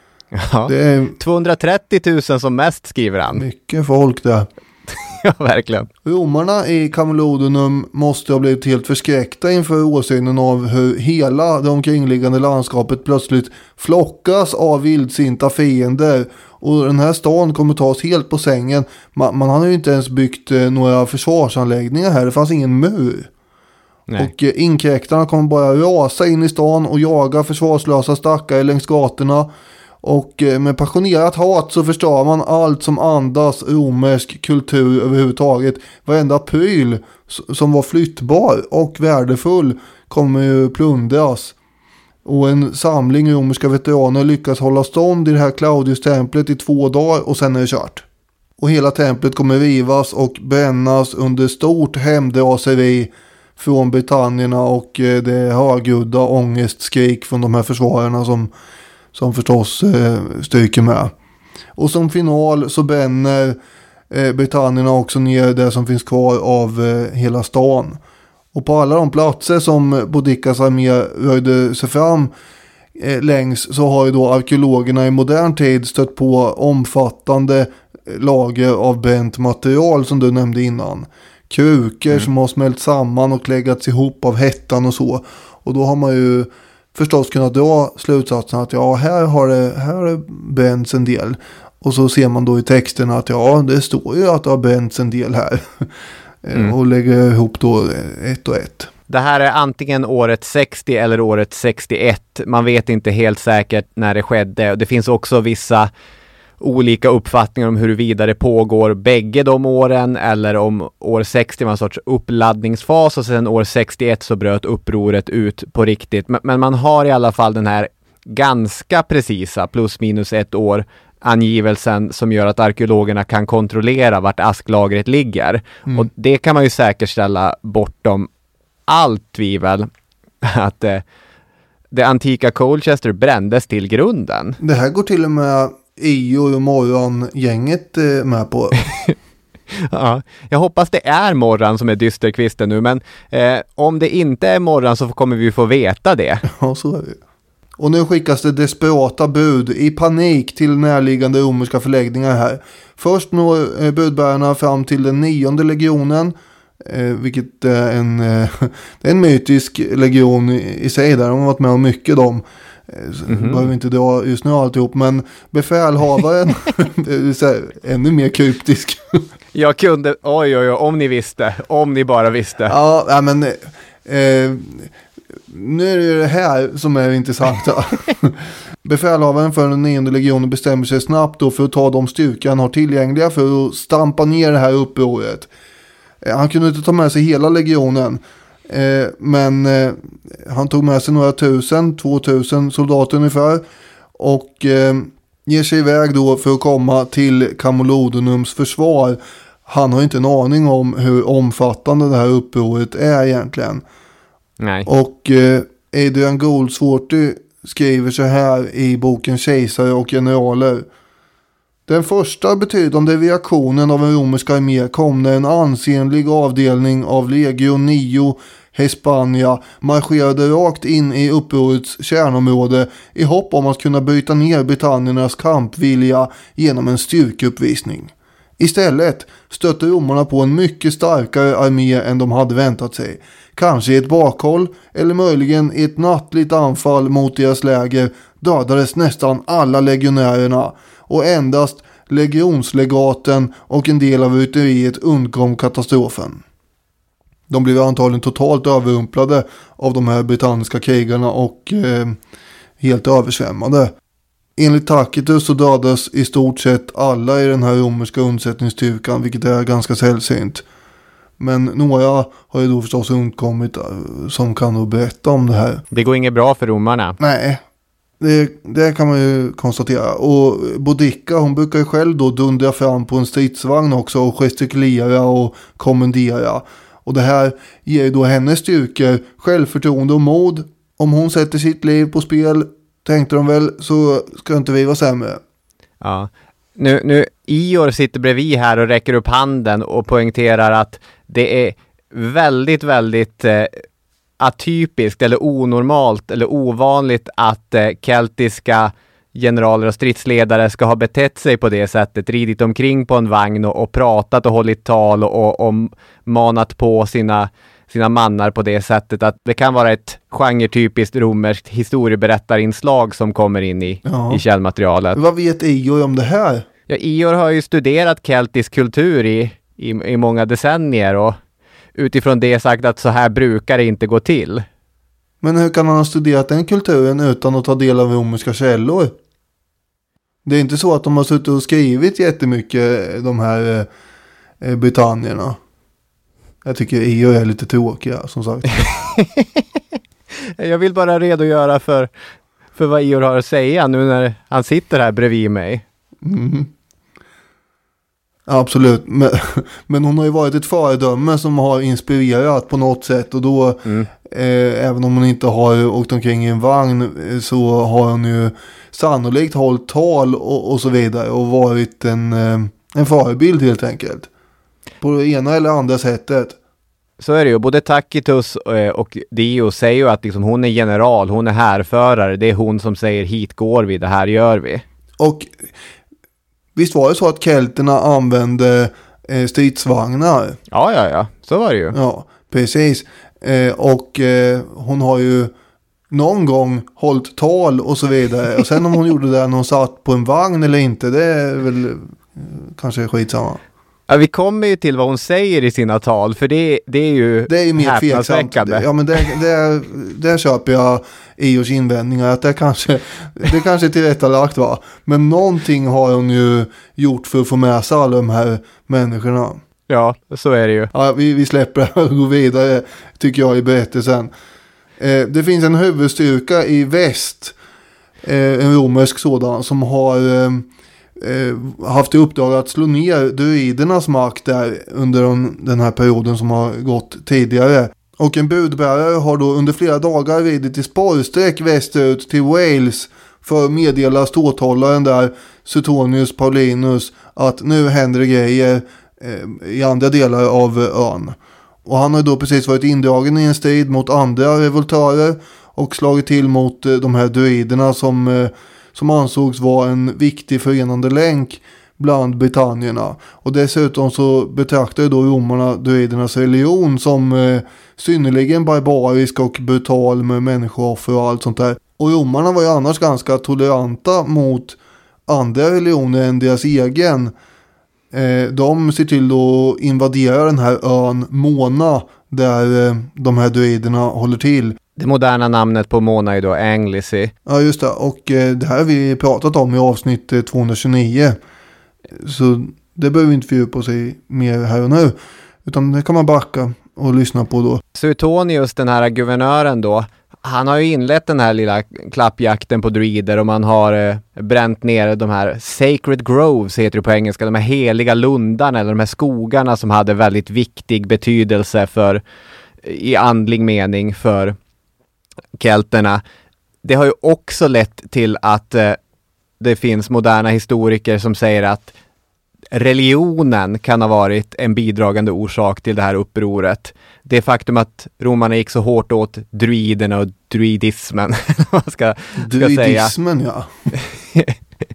Ja, det är tvåhundratrettio tusen som mest, skriver han. Mycket folk där. Ja, verkligen. Romarna i Camulodunum måste ha blivit helt förskräckta inför åsynen av hur hela det omkringliggande landskapet plötsligt flockas av vildsinta fiender. Och den här stan kommer tas helt på sängen. Man, man hade ju inte ens byggt eh, några försvarsanläggningar här. Det fanns ingen mur. Nej. Och eh, inkräktarna kommer bara rasa in i stan och jaga försvarslösa stackare längs gatorna. Och eh, med passionerat hat så förstör man allt som andas romersk kultur överhuvudtaget. Varenda pryl s- som var flyttbar och värdefull kommer ju plundras. Och en samling romerska veteraner lyckas hålla stånd i det här Claudius-templet i två dagar, och sen är det kört. Och hela templet kommer rivas och brännas under stort hämndraseri från britannierna, och eh, det är högljudda ångestskrik från de här försvararna som, som förstås eh, stryker med. Och som final så bränner eh, britannierna också ner det som finns kvar av eh, hela stan. Och på alla de platser som Boudicas armé rörde sig fram eh, längs så har ju då arkeologerna i modern tid stött på omfattande lager av bränt material som du nämnde innan. Krukor mm. som har smält samman och läggats ihop av hettan och så. Och då har man ju förstås kunna dra slutsatsen att ja, här har det, här har det bränts en del. Och så ser man då i texten att ja, det står ju att det har bränts en del här. Mm. Och lägger ihop då ett och ett. Det här är antingen året sextio eller året sextioett. Man vet inte helt säkert när det skedde. Det finns också vissa olika uppfattningar om huruvida det pågår bägge de åren eller om år sextio var en sorts uppladdningsfas och sen år sextioett så bröt upproret ut på riktigt. Men, men man har i alla fall den här ganska precisa plus minus ett år angivelsen som gör att arkeologerna kan kontrollera vart asklagret ligger. Mm. Och det kan man ju säkerställa bortom allt tvivel att eh, det antika Colchester brändes till grunden. Det här går till och med Ior och Morran-gänget eh, med på. Ja, jag hoppas det är Morran som är dysterkvisten nu, men eh, om det inte är Morran så kommer vi få veta det. Ja, så är det. Och nu skickas det desperata bud i panik till närliggande romerska förläggningar här. Först når eh, budbärarna fram till den nionde legionen, eh, vilket är en, eh, det är en mytisk legion i, i sig där. De har varit med om mycket de. Mm-hmm. Behöver vi inte dra just nu alltihop, men befälhavaren är här, ännu mer kryptisk. Jag kunde, oj oj oj, om ni visste, om ni bara visste. Ja, ja men eh, nu är det ju det här som är intressant. Befälhavaren för den nionde legionen bestämmer sig snabbt då för att ta de styrkor han har tillgängliga för att stampa ner det här upproret. Eh, han kunde inte ta med sig hela legionen. Eh, men eh, han tog med sig några tusen, tvåtusen soldater ungefär och eh, ger sig iväg då för att komma till Camulodunums försvar. Han har inte en aning om hur omfattande det här upproret är egentligen. Nej. Och eh, Adrian Goldsworthy skriver så här i boken Kejsare och generaler. Den första betydande reaktionen av en romersk armé kom när en ansenlig avdelning av Legio nio Hispania marscherade rakt in i upprorets kärnområde i hopp om att kunna bryta ner britanniernas kampvilja genom en styrkeuppvisning. Istället stötte romarna på en mycket starkare armé än de hade väntat sig. Kanske i ett bakhåll eller möjligen i ett nattligt anfall mot deras läger dödades nästan alla legionärerna och endast legionslegaten och en del av rytteriet undkom katastrofen. De blev antagligen totalt överrumplade av de här brittiska krigarna och eh, helt översvämmade. Enligt Tacitus så dödas i stort sett alla i den här romerska undsättningsstyrkan, vilket är ganska sällsynt. Men några har ju då förstås undkommit som kan då berätta om det här. Det går inget bra för romarna. Nej, det, det kan man ju konstatera. Och Boudica, hon brukar ju själv då dundra fram på en stridsvagn också och gestikulera och kommendera. Och det här ger ju då hennes styrkor självförtroende och mod. Om hon sätter sitt liv på spel, tänkte de väl, så ska inte vi vara sämre. Ja. Nu, nu Ior sitter bredvid här och räcker upp handen och poängterar att det är väldigt, väldigt eh, atypiskt eller onormalt eller ovanligt att eh, keltiska generaler och stridsledare ska ha betett sig på det sättet, ridit omkring på en vagn och, och pratat och hållit tal och, och, och manat på sina, sina mannar på det sättet. Att det kan vara ett genretypiskt romerskt historieberättarinslag som kommer in i, ja. i källmaterialet. Vad vet Ior om det här? Ja, Ior har ju studerat keltisk kultur i, i, i många decennier och utifrån det sagt att så här brukar det inte gå till. Men hur kan han ha studerat den kulturen utan att ta del av romerska källor? Det är inte så att de har suttit och skrivit jättemycket, de här eh, britannierna. Jag tycker Ior är lite tråkiga, som sagt. Jag vill bara redogöra för, för vad Ior har att säga nu när han sitter här bredvid mig. Mm. Absolut, men, men hon har ju varit ett föredöme som har inspirerat på något sätt och då, mm. eh, även om hon inte har åkt omkring i en vagn så har hon ju sannolikt hållit tal och, och så vidare och varit en, eh, en förebild helt enkelt. På det ena eller andra sättet. Så är det ju, både Tacitus och Dio säger ju att liksom hon är general, hon är härförare, det är hon som säger hit går vi, det här gör vi. Och visst var det så att kelterna använde eh, stridsvagnar? Ja, ja, ja. Så var det ju. Ja, precis. Eh, och eh, hon har ju någon gång hållit tal och så vidare. Och sen om hon gjorde det när hon satt på en vagn eller inte, det är väl eh, kanske skitsamma. Ja, vi kommer ju till vad hon säger i sina tal, för det, det är ju det är ju mer tveksamt. Ja, men det, det, det köper jag i och invändningar att det kanske, det kanske är tillrättalagt, va? Men någonting har hon ju gjort för att få med sig alla de här människorna. Ja, så är det ju. Ja, vi, vi släpper och går vidare, tycker jag, i berättelsen. Eh, det finns en huvudstyrka i väst, eh, en romersk sådan, som har eh, eh, haft i uppdrag att slå ner druidernas makt där under den, den här perioden som har gått tidigare. Och en budbärare har då under flera dagar ridit i spårsträck västerut till Wales för att meddela ståthållaren där, Suetonius Paulinus, att nu händer det grejer eh, i andra delar av ön. Och han har då precis varit indragen i en strid mot andra revoltörer och slagit till mot eh, de här druiderna som, eh, som ansågs vara en viktig förenande länk bland britannierna. Och dessutom så betraktar då romarna druidernas religion som eh, synnerligen barbarisk och brutal med människooffer och allt sånt där. Och romarna var ju annars ganska toleranta mot andra religioner än deras egen. Eh, de ser till att invadera den här ön Mona där eh, de här druiderna håller till. Det moderna namnet på Mona är då Anglesey. Ja, just det. Och eh, det här har vi pratat om i avsnitt eh, tvåhundratjugonio. Så det behöver vi inte fördjupa oss i mer här och nu. Utan det kan man backa och lyssna på då. Suetonius, den här guvernören då, han har ju inlett den här lilla klappjakten på druider och man har eh, bränt ner de här sacred groves, heter det på engelska, de här heliga lundarna eller de här skogarna som hade väldigt viktig betydelse för, i andlig mening, för kelterna. Det har ju också lett till att eh, det finns moderna historiker som säger att religionen kan ha varit en bidragande orsak till det här upproret. Det faktum att romarna gick så hårt åt druiderna och druidismen. vad ska, druidismen, ska säga. Ja.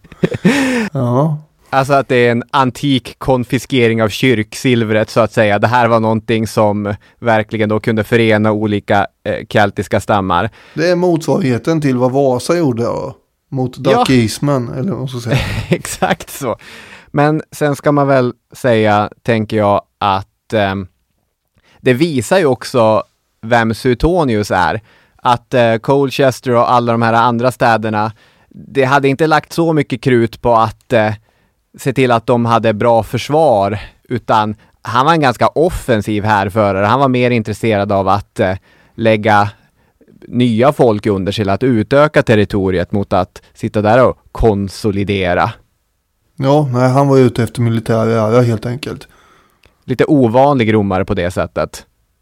Ja. Alltså att det är en antik konfiskering av kyrksilvret så att säga. Det här var någonting som verkligen då kunde förena olika eh, keltiska stammar. Det är motsvarigheten till vad Vasa gjorde då. Mot dakismen, ja. Eller vad ska säga. Exakt så. Men sen ska man väl säga, tänker jag, att eh, det visar ju också vem Suetonius är. Att eh, Colchester och alla de här andra städerna, det hade inte lagt så mycket krut på att eh, se till att de hade bra försvar, utan han var en ganska offensiv härförare. Han var mer intresserad av att eh, lägga nya folk under sig, att utöka territoriet mot att sitta där och konsolidera. Ja, nej, han var ute efter militär ära helt enkelt. Lite ovanlig romare på det sättet.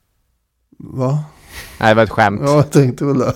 Va? Nej, det var ett skämt. Ja, jag tänkte väl det.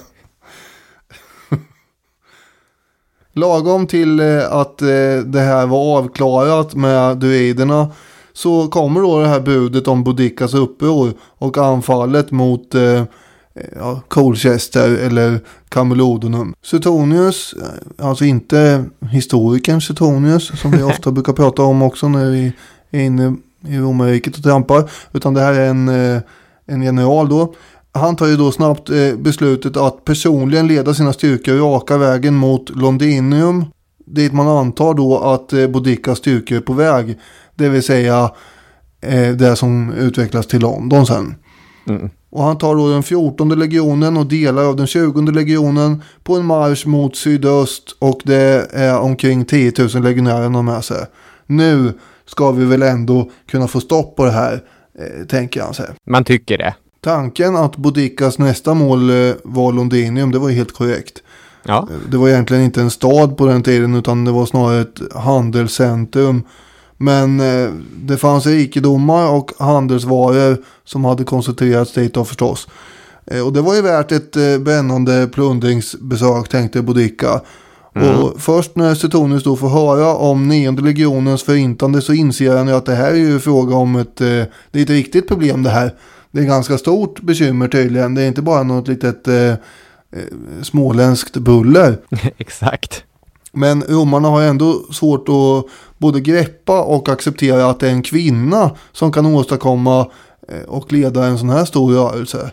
Lagom till att det här var avklarat med druiderna så kommer då det här budet om Boudiccas uppror och anfallet mot ja, Colchester eller Camalodunum. Suetonius, alltså inte historikern Suetonius som vi ofta brukar prata om också när vi är inne i romarriket och trampar, utan det här är en, en general då. Han tar ju då snabbt beslutet att personligen leda sina styrkor raka vägen mot Londinium, dit man antar då att Boudiccas styrkor är på väg, det vill säga det som utvecklas till London sen. Mm. Och han tar då den fjortonde legionen och delar av den tjugonde legionen på en marsch mot sydöst, och det är omkring tio tusen legionärer med sig. Nu ska vi väl ändå kunna få stopp på det här, eh, tänker han sig. Man tycker det. Tanken att Boudiccas nästa mål eh, var Londinium, det var helt korrekt. Ja. Det var egentligen inte en stad på den tiden, utan det var snarare ett handelscentrum. Men eh, det fanns rikedomar och handelsvaror som hade koncentrerats dit av förstås. Eh, och det var ju värt ett eh, brännande plundringsbesök, tänkte Boudicca. Mm. Och först när Suetonius då får höra om nionde legionens förintande så inser han ju att det här är ju fråga om ett, eh, det är ett riktigt problem det här. Det är ganska stort bekymmer tydligen. Det är inte bara något litet eh, eh, småländskt buller. Exakt. Men romarna har ändå svårt att både greppa och acceptera att det är en kvinna som kan åstadkomma och leda en sån här stor rörelse.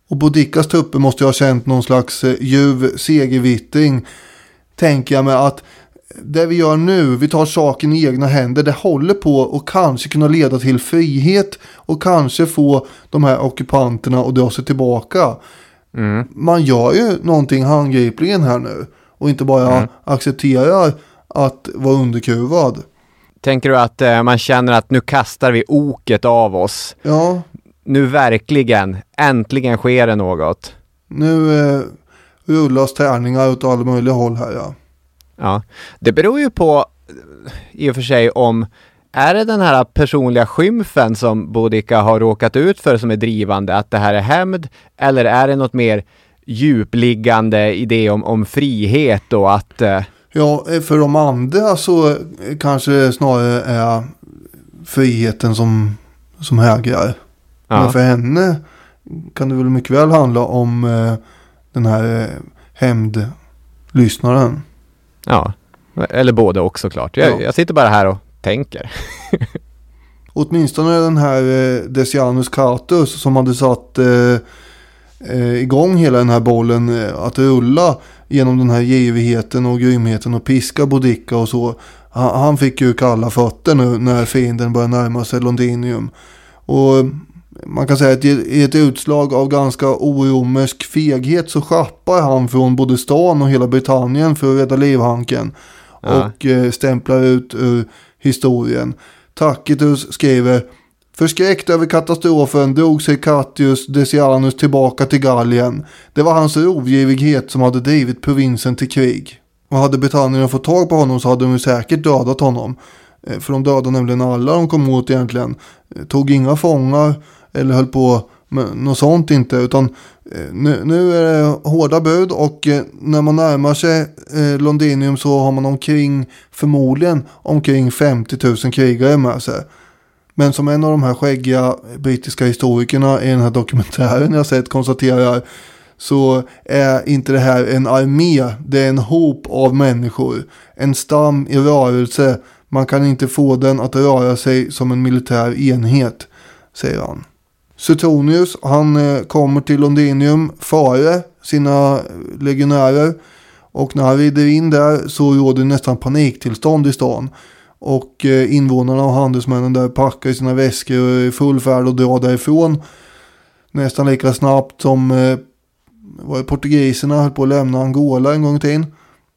Och Boudiccas trupper måste ju ha känt någon slags eh, ljuv segervittring. Tänker jag mig att det vi gör nu, vi tar saken i egna händer, det håller på och kanske kunna leda till frihet och kanske få de här ockupanterna att dra sig tillbaka. Mm. Man gör ju någonting handgripligen här nu och inte bara mm. accepterar att vara underkuvad. Tänker du att eh, man känner att nu kastar vi oket av oss? Ja. Nu verkligen, äntligen sker det något. Nu eh, rullas tärningar åt alla möjliga håll här, ja. Ja, det beror ju på i och för sig om är det den här personliga skymfen som Boudicca har råkat ut för som är drivande, att det här är hämnd, eller är det något mer djupliggande idé om, om frihet och att... Eh... Ja, för de andra så kanske det snarare är friheten som, som hägrar. Ja. Men för henne kan det väl mycket väl handla om eh, den här eh, hämndlyssnaren. Ja, eller både också såklart. Jag, ja. jag sitter bara här och tänker. Åtminstone den här eh, Decianus Catus som hade satt eh, eh, igång hela den här bollen eh, att rulla genom den här givigheten och grymheten och piska Boudicca och så. Han, han fick ju kalla fötter nu när fienden började närma sig Londinium. Och man kan säga att i ett utslag av ganska oromersk feghet så schappar han från både stan och hela Britannien för att rädda livhanken. Ja. Och eh, stämplar ut ur historien. Tacitus skriver: förskräckt över katastrofen drog sig Catius Decianus tillbaka till Gallien. Det var hans rovgivighet som hade drivit provinsen till krig. Och hade Britannien fått tag på honom så hade de säkert dödat honom. Eh, för de dödade nämligen alla de kom åt egentligen. Eh, tog inga fångar eller höll på med något sånt inte, utan eh, nu, nu är det hårda bud och eh, när man närmar sig eh, Londinium så har man omkring, förmodligen omkring femtio tusen krigare med sig. Men som en av de här skäggiga brittiska historikerna i den här dokumentären jag sett konstaterar, så är inte det här en armé, det är en hop av människor, en stam i rörelse. Man kan inte få den att röra sig som en militär enhet, säger han. Suetonius, han eh, kommer till Londinium före sina legionärer och när han rider in där så råder nästan paniktillstånd i stan och eh, invånarna och handelsmännen där packar sina väskor och är full färd och drar därifrån nästan lika snabbt som eh, var portugiserna höll på att lämna Angola en gång i tiden.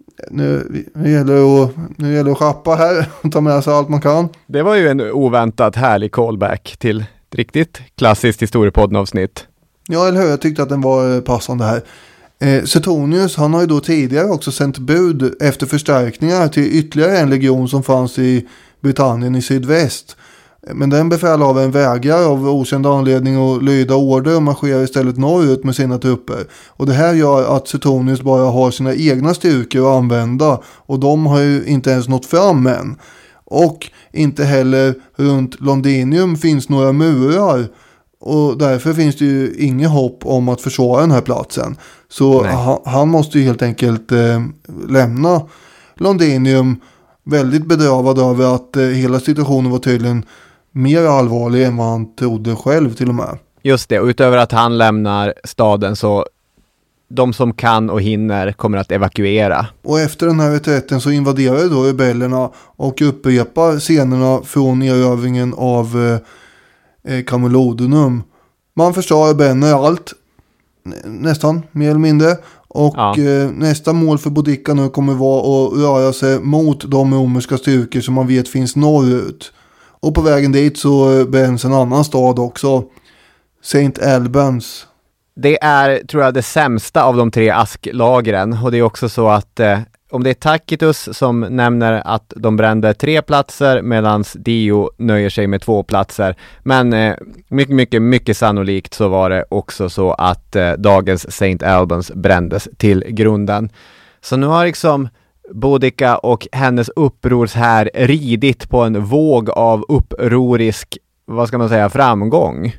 Nu, nu gäller det att, nu gäller det att schappa här och ta med sig allt man kan. Det var ju en oväntat härlig callback till ett riktigt klassiskt historiepodden-avsnitt. Ja, eller hur? Jag tyckte att den var passande här. Eh, Suetonius, han har ju då tidigare också sänt bud efter förstärkningar till ytterligare en legion som fanns i Britannien i sydväst. Men den befälhavaren vägrar av okänd anledning att lyda order och marscherar istället norrut med sina trupper. Och det här gör att Suetonius bara har sina egna styrkor att använda och de har ju inte ens nått fram än. Och inte heller runt Londinium finns några murar och därför finns det ju inget hopp om att försvara den här platsen. Så han, han måste ju helt enkelt eh, lämna Londinium väldigt bedrövad över att eh, hela situationen var tydligen mer allvarlig än vad han trodde själv till och med. Just det, och utöver att han lämnar staden så de som kan och hinner kommer att evakuera. Och efter den här reträtten så invaderar då rebellerna och upprepar scenerna från erövringen av eh, Camalodunum. Man förstör och bränner allt, nästan, mer eller mindre. Och ja. eh, nästa mål för Boudicca nu kommer vara att röra sig mot de romerska styrkor som man vet finns norrut. Och på vägen dit så bränns en annan stad också, Saint Albans. Det är, tror jag, det sämsta av de tre asklagren. Och det är också så att eh, om det är Tacitus som nämner att de brände tre platser medan Dio nöjer sig med två platser. Men eh, mycket, mycket, mycket sannolikt så var det också så att eh, dagens Saint Albans brändes till grunden. Så nu har liksom Boudicca och hennes upprors här ridit på en våg av upprorisk, vad ska man säga, framgång.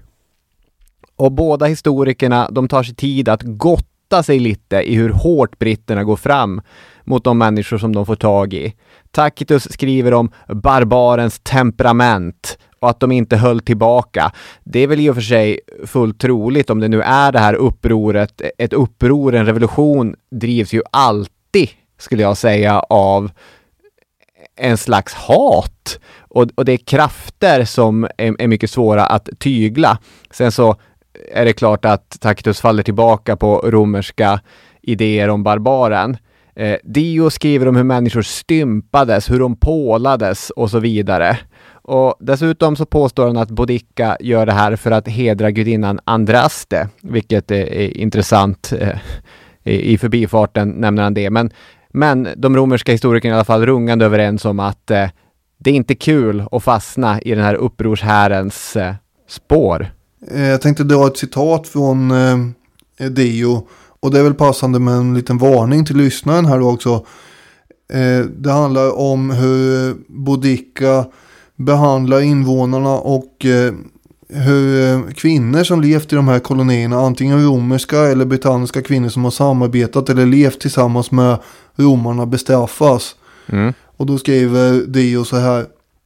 Och båda historikerna, de tar sig tid att gotta sig lite i hur hårt britterna går fram mot de människor som de får tag i. Tacitus skriver om barbarens temperament och att de inte höll tillbaka. Det är väl i och för sig fullt troligt om det nu är det här upproret. Ett uppror, en revolution drivs ju alltid, skulle jag säga, av en slags hat. Och, och det är krafter som är, är mycket svåra att tygla. Sen så är det klart att Tacitus faller tillbaka på romerska idéer om barbaren. Eh, Dio skriver om hur människor stympades, hur de pålades och så vidare. Och dessutom så påstår han att Boudica gör det här för att hedra gudinnan Andraste, vilket är, är intressant. Eh, i, I förbifarten nämner han det. Men, men de romerska historikerna är i alla fall rungande överens om att eh, det är inte kul att fastna i den här upprorshärens eh, spår. Jag tänkte dra ett citat från eh, Dio. Och det är väl passande med en liten varning till lyssnaren här också. Eh, det handlar om hur Boudica behandlar invånarna och eh, hur eh, kvinnor som levt i de här kolonierna, antingen romerska eller brittiska kvinnor som har samarbetat eller levt tillsammans med romarna, bestraffas. Mm. Och då skriver Dio så här: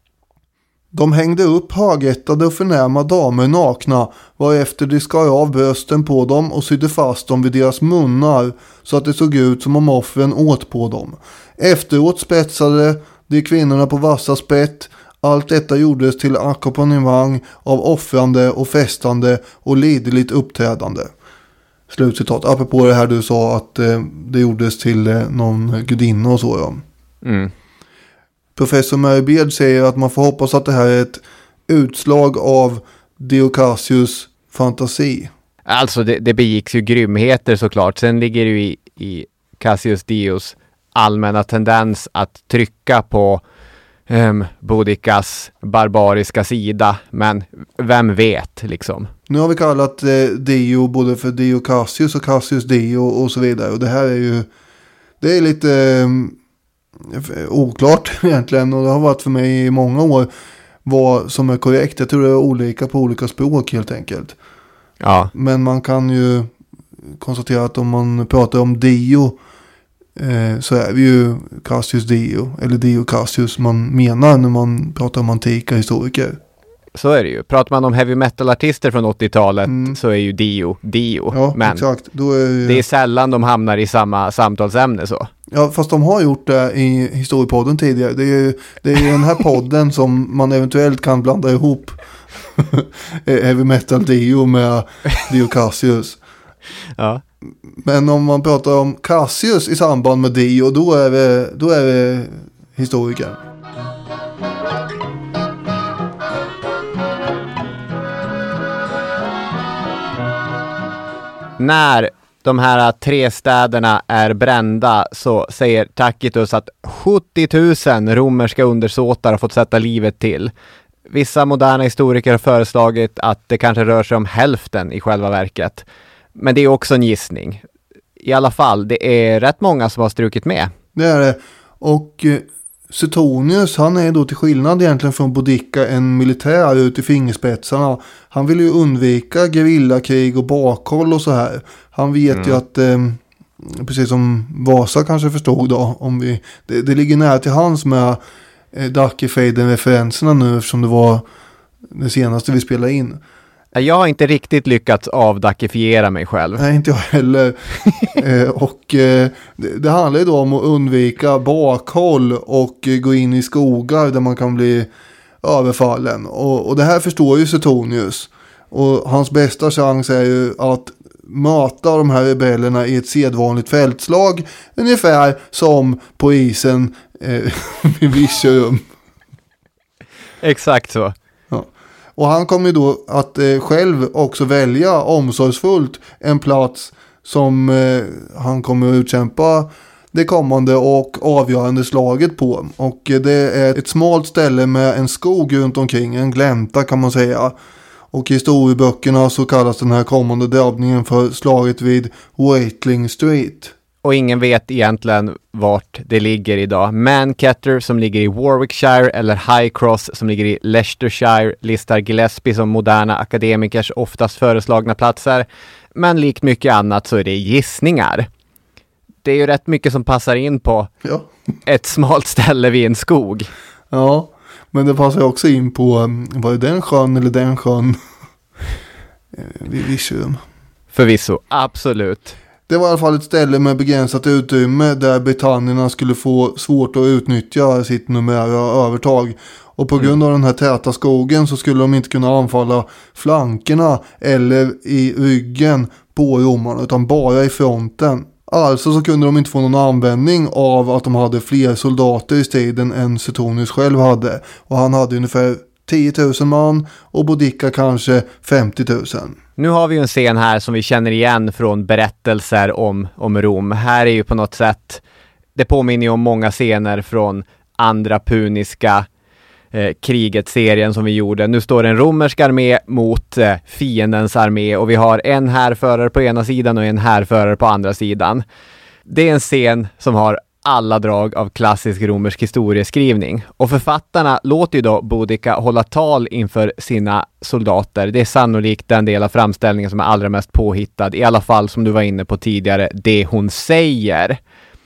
de hängde upp högättade och förnäma damer nakna, varefter de skar av brösten på dem och sydde fast dem vid deras munnar så att det såg ut som om offren åt på dem. Efteråt spetsade de kvinnorna på vassa spett. Allt detta gjordes till ackompanjemang av offrande och festande och liderligt uppträdande. Slutcitat. Apropå det här du sa att eh, det gjordes till eh, någon gudinna och så. Ja. Mm. Professor Mary Beard säger att man får hoppas att det här är ett utslag av Dio Cassius fantasi. Alltså det, det begicks ju grymheter såklart. Sen ligger det ju i, i Cassius Dios allmänna tendens att trycka på um, Boudicas barbariska sida. Men vem vet liksom. Nu har vi kallat eh, Dio både för Dio Cassius och Cassius Dio och så vidare. Och det här är ju, det är lite eh, oklart egentligen. Och det har varit för mig i många år vad som är korrekt. Jag tror det är olika på olika språk helt enkelt. Ja. Men man kan ju konstatera att om man pratar om Dio eh, så är vi ju Cassius Dio eller Dio Cassius man menar när man pratar om antika historiker. Så är det ju. Pratar man om heavy metal-artister från åttiotalet mm. så är ju Dio Dio. Ja, men exakt. Då är ju... det är sällan de hamnar i samma samtalsämne så. Ja, fast de har gjort det i historiepodden tidigare. Det är ju, det är ju den här podden som man eventuellt kan blanda ihop heavy metal Dio med Dio Cassius. Ja. Men om man pratar om Cassius i samband med Dio, då är vi, då är vi historiker. När de här tre städerna är brända så säger Tacitus att sjuttio tusen romerska undersåtar har fått sätta livet till. Vissa moderna historiker har föreslagit att det kanske rör sig om hälften i själva verket. Men det är också en gissning. I alla fall, det är rätt många som har strukit med. Det är det. Och eh, Suetonius, han är då till skillnad egentligen från Boudica en militär ut i fingerspetsarna. Han vill ju undvika gerillakrig och bakhåll och så här. Han vet mm. ju att, eh, precis som Vasa kanske förstod då, om vi, det, det ligger nära till hans med eh, Dackefejden-referenserna nu eftersom det var det senaste vi spelade in. Jag har inte riktigt lyckats avdackifiera mig själv. Nej, inte jag heller. eh, och eh, det, det handlar ju då om att undvika bakhåll och eh, gå in i skogar där man kan bli överfallen. Och, och det här förstår ju Suetonius. Och hans bästa chans är ju att möta de här rebellerna i ett sedvanligt fältslag. Ungefär som på isen eh, vid Virserum. Exakt så. Och han kommer ju då att eh, själv också välja omsorgsfullt en plats som eh, han kommer att utkämpa det kommande och avgörande slaget på. Och eh, det är ett smalt ställe med en skog runt omkring, en glänta kan man säga. Och i historieböckerna så kallas den här kommande drabbningen för slaget vid Watling Street. Och ingen vet egentligen vart det ligger idag. Manchester som ligger i Warwickshire eller High Cross som ligger i Leicestershire listar Gillespie som moderna akademikers oftast föreslagna platser. Men likt mycket annat så är det gissningar. Det är ju rätt mycket som passar in på ja. ett smalt ställe vid en skog. Ja, Men det passar också in på, var det den sjön eller den sjön? Vi visste dem. Förvisso, absolut. Det var i alla fall ett ställe med begränsat utrymme där britannierna skulle få svårt att utnyttja sitt numerära övertag. Och på grund av den här täta skogen så skulle de inte kunna anfalla flankerna eller i ryggen på romarna utan bara i fronten. Alltså så kunde de inte få någon användning av att de hade fler soldater i striden än Suetonius själv hade. Och han hade ungefär tio tusen man och Boudica kanske femtio tusen. Nu har vi ju en scen här som vi känner igen från berättelser om, om Rom. Här är ju på något sätt, det påminner ju om många scener från andra puniska eh, kriget-serien som vi gjorde. Nu står en romersk armé mot eh, fiendens armé och vi har en härförare på ena sidan och en härförare på andra sidan. Det är en scen som har alla drag av klassisk romersk historieskrivning. Och författarna låter ju då Boudica hålla tal inför sina soldater. Det är sannolikt den del av framställningen som är allra mest påhittad. I alla fall, som du var inne på tidigare, det hon säger.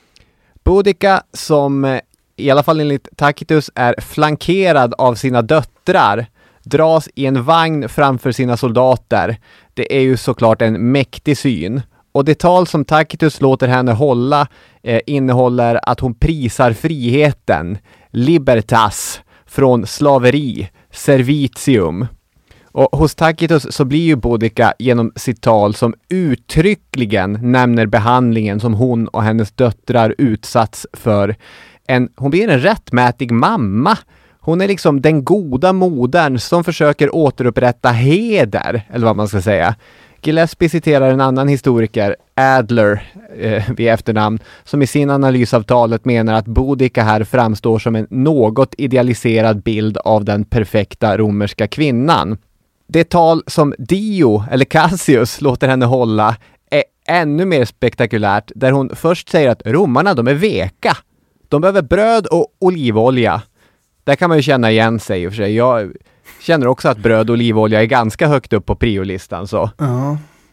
Boudica, som i alla fall enligt Tacitus är flankerad av sina döttrar, dras i en vagn framför sina soldater. Det är ju såklart en mäktig syn. Och det tal som Tacitus låter henne hålla eh, innehåller att hon prisar friheten, libertas, från slaveri, servitium. Och hos Tacitus så blir ju Boudica genom sitt tal som uttryckligen nämner behandlingen som hon och hennes döttrar utsatts för. En, hon blir en rättmätig mamma. Hon är liksom den goda modern som försöker återupprätta heder, eller vad man ska säga. Gillespie citerar en annan historiker, Adler eh, vid efternamn, som i sin analys av talet menar att Boudica här framstår som en något idealiserad bild av den perfekta romerska kvinnan. Det tal som Dio, eller Cassius, låter henne hålla är ännu mer spektakulärt, där hon först säger att romarna, de är veka. De behöver bröd och olivolja. Där kan man ju känna igen sig i och för sig. Jag känner också att bröd och olivolja är ganska högt upp på priolistan. Så. Ja.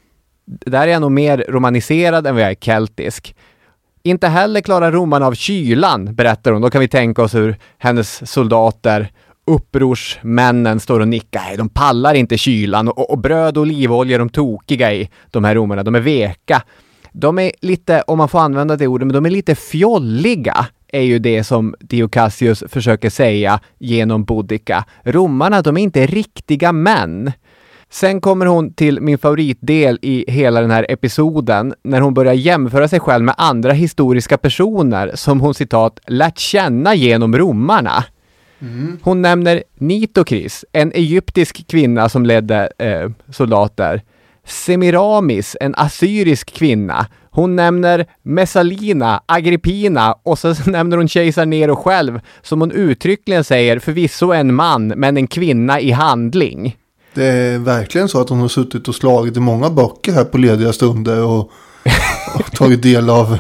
Där är jag nog mer romaniserad än vad jag är keltisk. Inte heller klarar romarna av kylan, berättar hon. Då kan vi tänka oss hur hennes soldater, upprorsmännen, står och nickar. Nej, de pallar inte kylan. Och, och bröd och olivolja är de tokiga i, de här romarna. De är veka. De är lite, om man får använda det ordet, men de är lite fjolliga. Är ju det som Dio Cassius försöker säga genom Boudica. Romarna, de är inte riktiga män. Sen kommer hon till min favoritdel i hela den här episoden, när hon börjar jämföra sig själv med andra historiska personer som hon, citat, lärt känna genom romarna. Mm. Hon nämner Nitokris, en egyptisk kvinna som ledde eh, soldater. Semiramis, en assyrisk kvinna. Hon nämner Messalina, Agrippina och så nämner hon kejsar Nero själv, som hon uttryckligen säger förvisso en man men en kvinna i handling. Det är verkligen så att hon har suttit och slagit i många böcker här på lediga stunder och, och tagit del av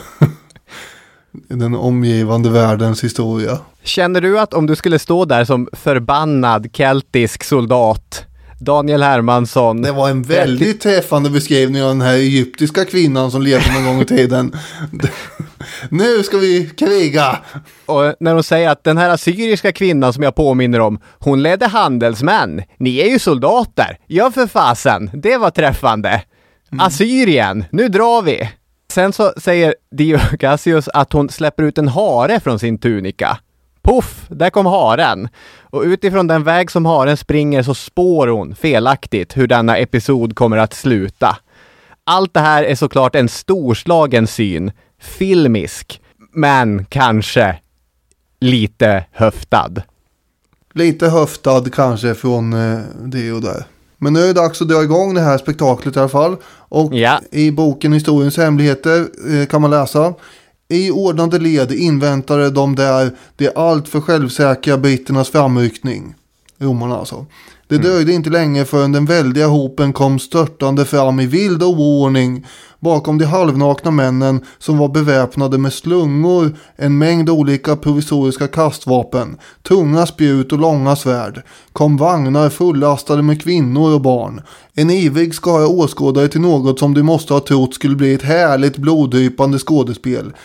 den omgivande världens historia. Känner du att om du skulle stå där som förbannad keltisk soldat, Daniel Hermansson... Det var en väldigt träffande beskrivning av den här egyptiska kvinnan som levde någon gång i tiden. Nu ska vi kriga! Och när de säger att den här assyriska kvinnan som jag påminner om, hon ledde handelsmän. Ni är ju soldater. Ja, för fasen. Det var träffande. Mm. Assyrien, nu drar vi. Sen så säger Dio Cassius att hon släpper ut en hare från sin tunika. Puff, där kom haren. Och utifrån den väg som haren springer så spår hon felaktigt hur denna episod kommer att sluta. Allt det här är såklart en storslagen syn, filmisk, men kanske lite höftad. Lite höftad kanske från eh, det och där. Men nu är det dags att dra igång det här spektaklet i alla fall. Och ja. I boken Historiens hemligheter eh, kan man läsa: i ordnade led inväntade de där de allt för självsäkra britternas framryckning. Romarna alltså. Det dröjde mm. inte länge förrän den väldiga hopen kom störtande fram i vild oordning bakom de halvnakna männen som var beväpnade med slungor, en mängd olika provisoriska kastvapen, tunga spjut och långa svärd. Kom vagnar fullastade med kvinnor och barn. En ivrig skara åskådare till något som de måste ha trott skulle bli ett härligt bloddrypande skådespel.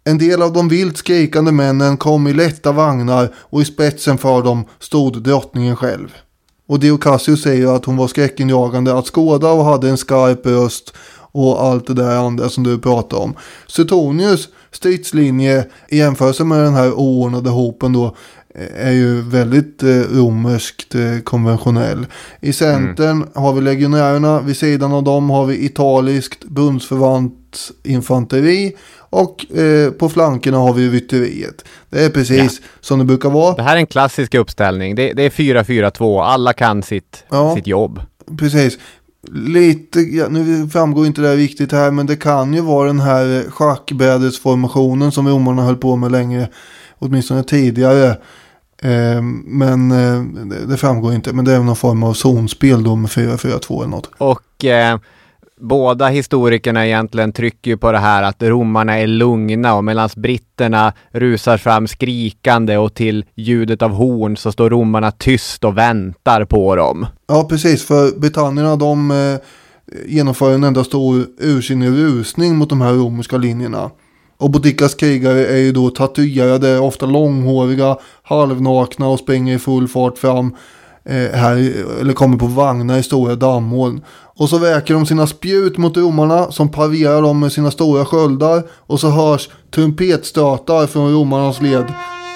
En del av de vilt skrikande männen kom i lätta vagnar och i spetsen för dem stod drottningen själv. Och Dio Cassius säger att hon var skräckinjagande att skåda och hade en skarp röst och allt det där andra som du pratade om. Suetonius stridslinje i jämförelse med den här oordnade hopen då är ju väldigt eh, romerskt eh, konventionell. I centern mm. har vi legionärerna, vid sidan av dem har vi italiskt bundsförvant infanteri och eh, på flankerna har vi rytteriet. Det är precis ja. som det brukar vara. Det här är en klassisk uppställning. Det, det är fyra fyra två. Alla kan sitt, ja, sitt jobb. Precis. Lite, ja, nu framgår inte det riktigt här, men det kan ju vara den här schackbrädesformationen som romarna höll på med länge, åtminstone tidigare. Eh, men eh, det, det framgår inte, men det är någon form av zonspel då med fyra fyra två eller något. Och eh, båda historikerna egentligen trycker ju på det här att romarna är lugna, och medan britterna rusar fram skrikande och till ljudet av horn så står romarna tyst och väntar på dem. Ja, precis, för britannierna de eh, genomför en enda stor ursinnig rusning mot de här romerska linjerna. Och Boudiccas krigare är ju då tatuerade, ofta långhåriga, halvnakna och springer i full fart fram eh, här, eller kommer på vagnar i stora dammoln. Och så väcker de sina spjut mot romarna som parerar dem med sina stora sköldar, och så hörs trumpetstötar från romarnas led.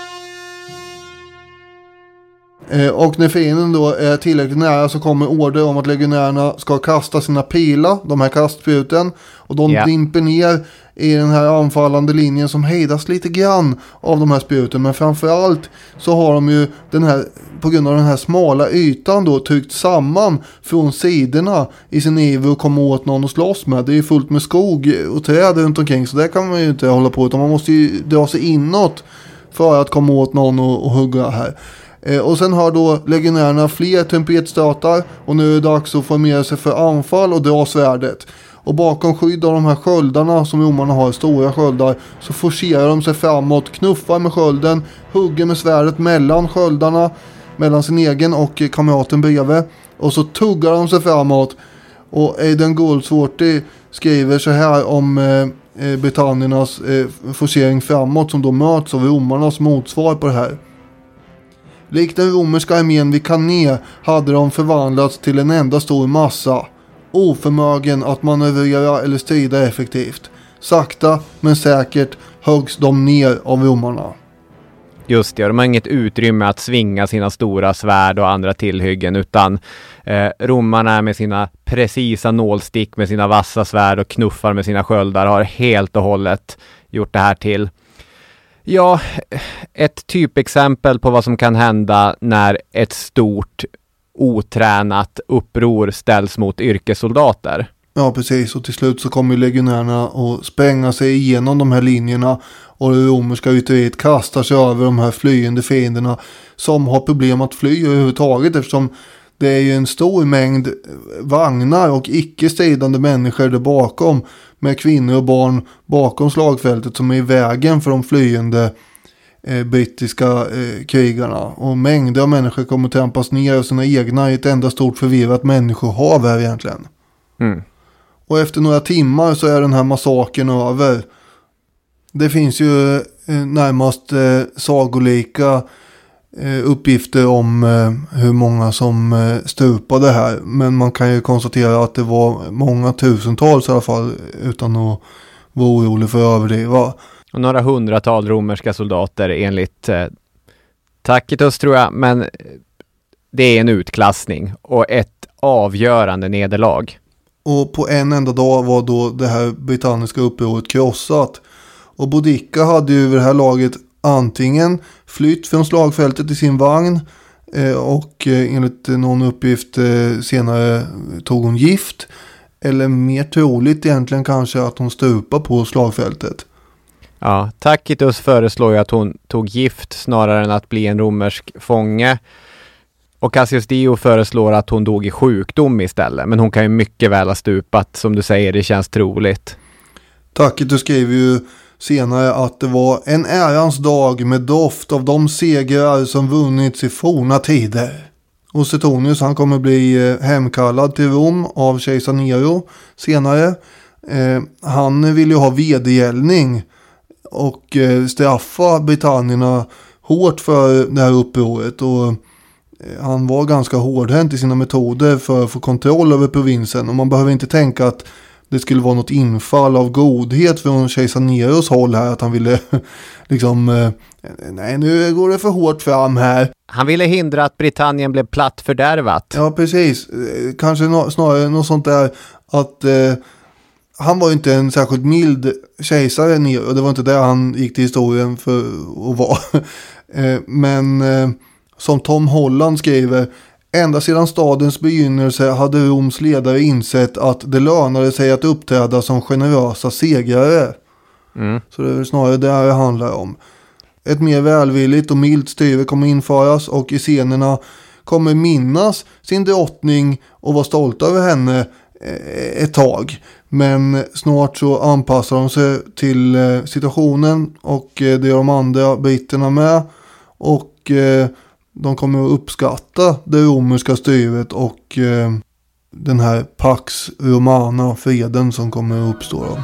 Eh, och när fienden då är tillräckligt nära så kommer order om att legionärerna ska kasta sina pilar, de här kastspjuten, och de yeah. dimper ner i den här anfallande linjen som hejdas lite grann av de här spjuten, men framförallt så har de ju den här, på grund av den här smala ytan då, tryckt samman från sidorna i sin iver att komma åt någon att slåss med. Det är ju fullt med skog och träd runt omkring, så där kan man ju inte hålla på, utan man måste ju dra sig inåt för att komma åt någon och, och hugga här. Eh, och sen har då legionärerna fler trumpetstötar, och nu är det dags att formera sig för anfall och dra svärdet. Och bakom skydd av de här sköldarna som romarna har, stora sköldar, så forcerar de sig framåt, knuffar med skölden, hugger med svärdet mellan sköldarna, mellan sin egen och kamraten bredvid, och så tuggar de sig framåt. Och Aidan Goldsworthy skriver så här om eh, britanniernas eh, forcering framåt, som då möts av romarnas motsvar på det här. Likt den romerska armén vid Cannae hade de förvandlats till en enda stor massa, oförmögen att manövrera eller strida effektivt. Sakta men säkert höggs de ner av romarna. Just det, de har inget utrymme att svinga sina stora svärd och andra tillhyggen, utan eh, romarna med sina precisa nålstick, med sina vassa svärd och knuffar med sina sköldar har helt och hållet gjort det här till, ja, ett typexempel på vad som kan hända när ett stort otränat uppror ställs mot yrkessoldater. Ja, precis. Och till slut så kommer legionärerna att spränga sig igenom de här linjerna, och det romerska rytteriet kastar sig över de här flyende fienderna som har problem att fly överhuvudtaget, eftersom det är ju en stor mängd vagnar och icke-stridande människor där bakom, med kvinnor och barn bakom slagfältet som är i vägen för de flyende eh, brittiska eh, krigarna. Och mängder av människor kommer trampas ner av sina egna i ett enda stort förvirrat människohav här egentligen. Mm. Och efter några timmar så är den här massakern över. Det finns ju eh, närmast eh, sagolika eh, uppgifter om eh, hur många som eh, stupade här. Men man kan ju konstatera att det var många tusentals i alla fall, utan att vara orolig för att överdriva. Och några hundratal romerska soldater enligt eh, Tacitus tror jag, men det är en utklassning och ett avgörande nederlag. Och på en enda dag var då det här brittanniska upproret krossat. Och Boudicca hade ju vid det här laget antingen flytt från slagfältet i sin vagn eh, och eh, enligt någon uppgift eh, senare tog hon gift. Eller mer troligt egentligen kanske att hon stupade på slagfältet. Ja, Tacitus föreslår ju att hon tog gift snarare än att bli en romersk fånge. Och Cassius Dio föreslår att hon dog i sjukdom istället. Men hon kan ju mycket väl ha stupat, som du säger, det känns troligt. Tacitus skriver ju senare att det var en ärans dag med doft av de segrar som vunnits i forna tider. Och Suetonius, han kommer bli hemkallad till Rom av kejsar Nero senare. Eh, han vill ju ha vedergällning och eh, straffa britannierna hårt för det här upproret. Och eh, han var ganska hårdhänt i sina metoder för att få kontroll över provinsen. Och man behöver inte tänka att det skulle vara något infall av godhet från kejsar Neros håll här. Att han ville liksom, eh, nej nu går det för hårt fram här. Han ville hindra att Britannien blev platt fördärvat. Ja, precis. Eh, kanske no- snarare något sånt där att eh, han var ju inte en särskilt mild kejsare Nero. Det var inte där han gick till historien för att vara. eh, men eh, som Tom Holland skriver, ända sedan stadens begynnelse hade Roms ledare insett att det lönade sig att uppträda som generösa segrare. Mm. Så det är snarare det här det handlar om. Ett mer välvilligt och milt styre kommer införas och i scenerna kommer minnas sin drottning och vara stolta över henne ett tag. Men snart så anpassar de sig till situationen och det är de andra britterna med. Och de kommer att uppskatta det romerska styret och den här Pax Romana, freden som kommer att uppstå då.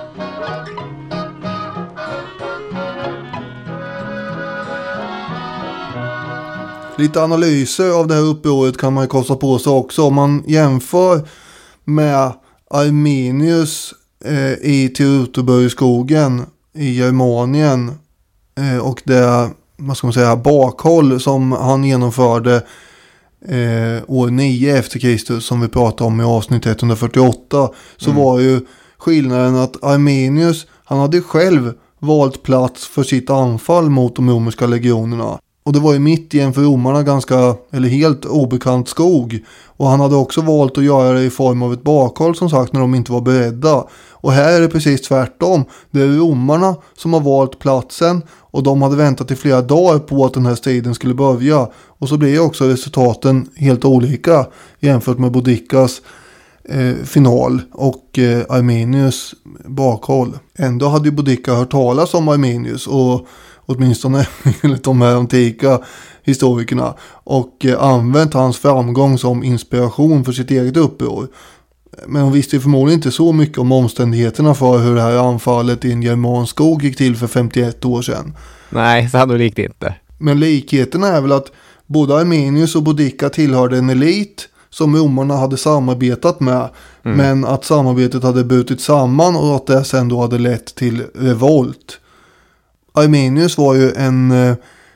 Lite analyser av det här upproret kan man kosta på sig också. Om man jämför med Arminius eh, i Teutoburgskogen i Germanien eh, och det, vad ska man säga, bakhåll som han genomförde eh, år nio efter Kristus som vi pratade om i avsnitt etthundrafyrtioåtta, så mm. var ju skillnaden att Arminius, han hade själv valt plats för sitt anfall mot de romerska legionerna. Och det var ju mitt i en för romarna ganska, eller helt obekant skog. Och han hade också valt att göra det i form av ett bakhåll som sagt när de inte var beredda. Och här är det precis tvärtom. Det är romarna som har valt platsen och de hade väntat i flera dagar på att den här striden skulle börja. Och så blir också resultaten helt olika jämfört med Boudicca's eh, final och eh, Arminius bakhåll. Ändå hade ju Boudicca hört talas om Arminius och åtminstone enligt de här antika historikerna och eh, använt hans framgång som inspiration för sitt eget uppror. Men hon visste ju förmodligen inte så mycket om omständigheterna för hur det här anfallet i en germansk skog gick till för femtioett år sedan. Nej, sannolikt inte. Men likheterna är väl att både Arminius och Boudicca tillhörde en elit som romarna hade samarbetat med. Mm. Men att samarbetet hade brutit samman och att det sen då hade lett till revolt. Arminius var ju en eh,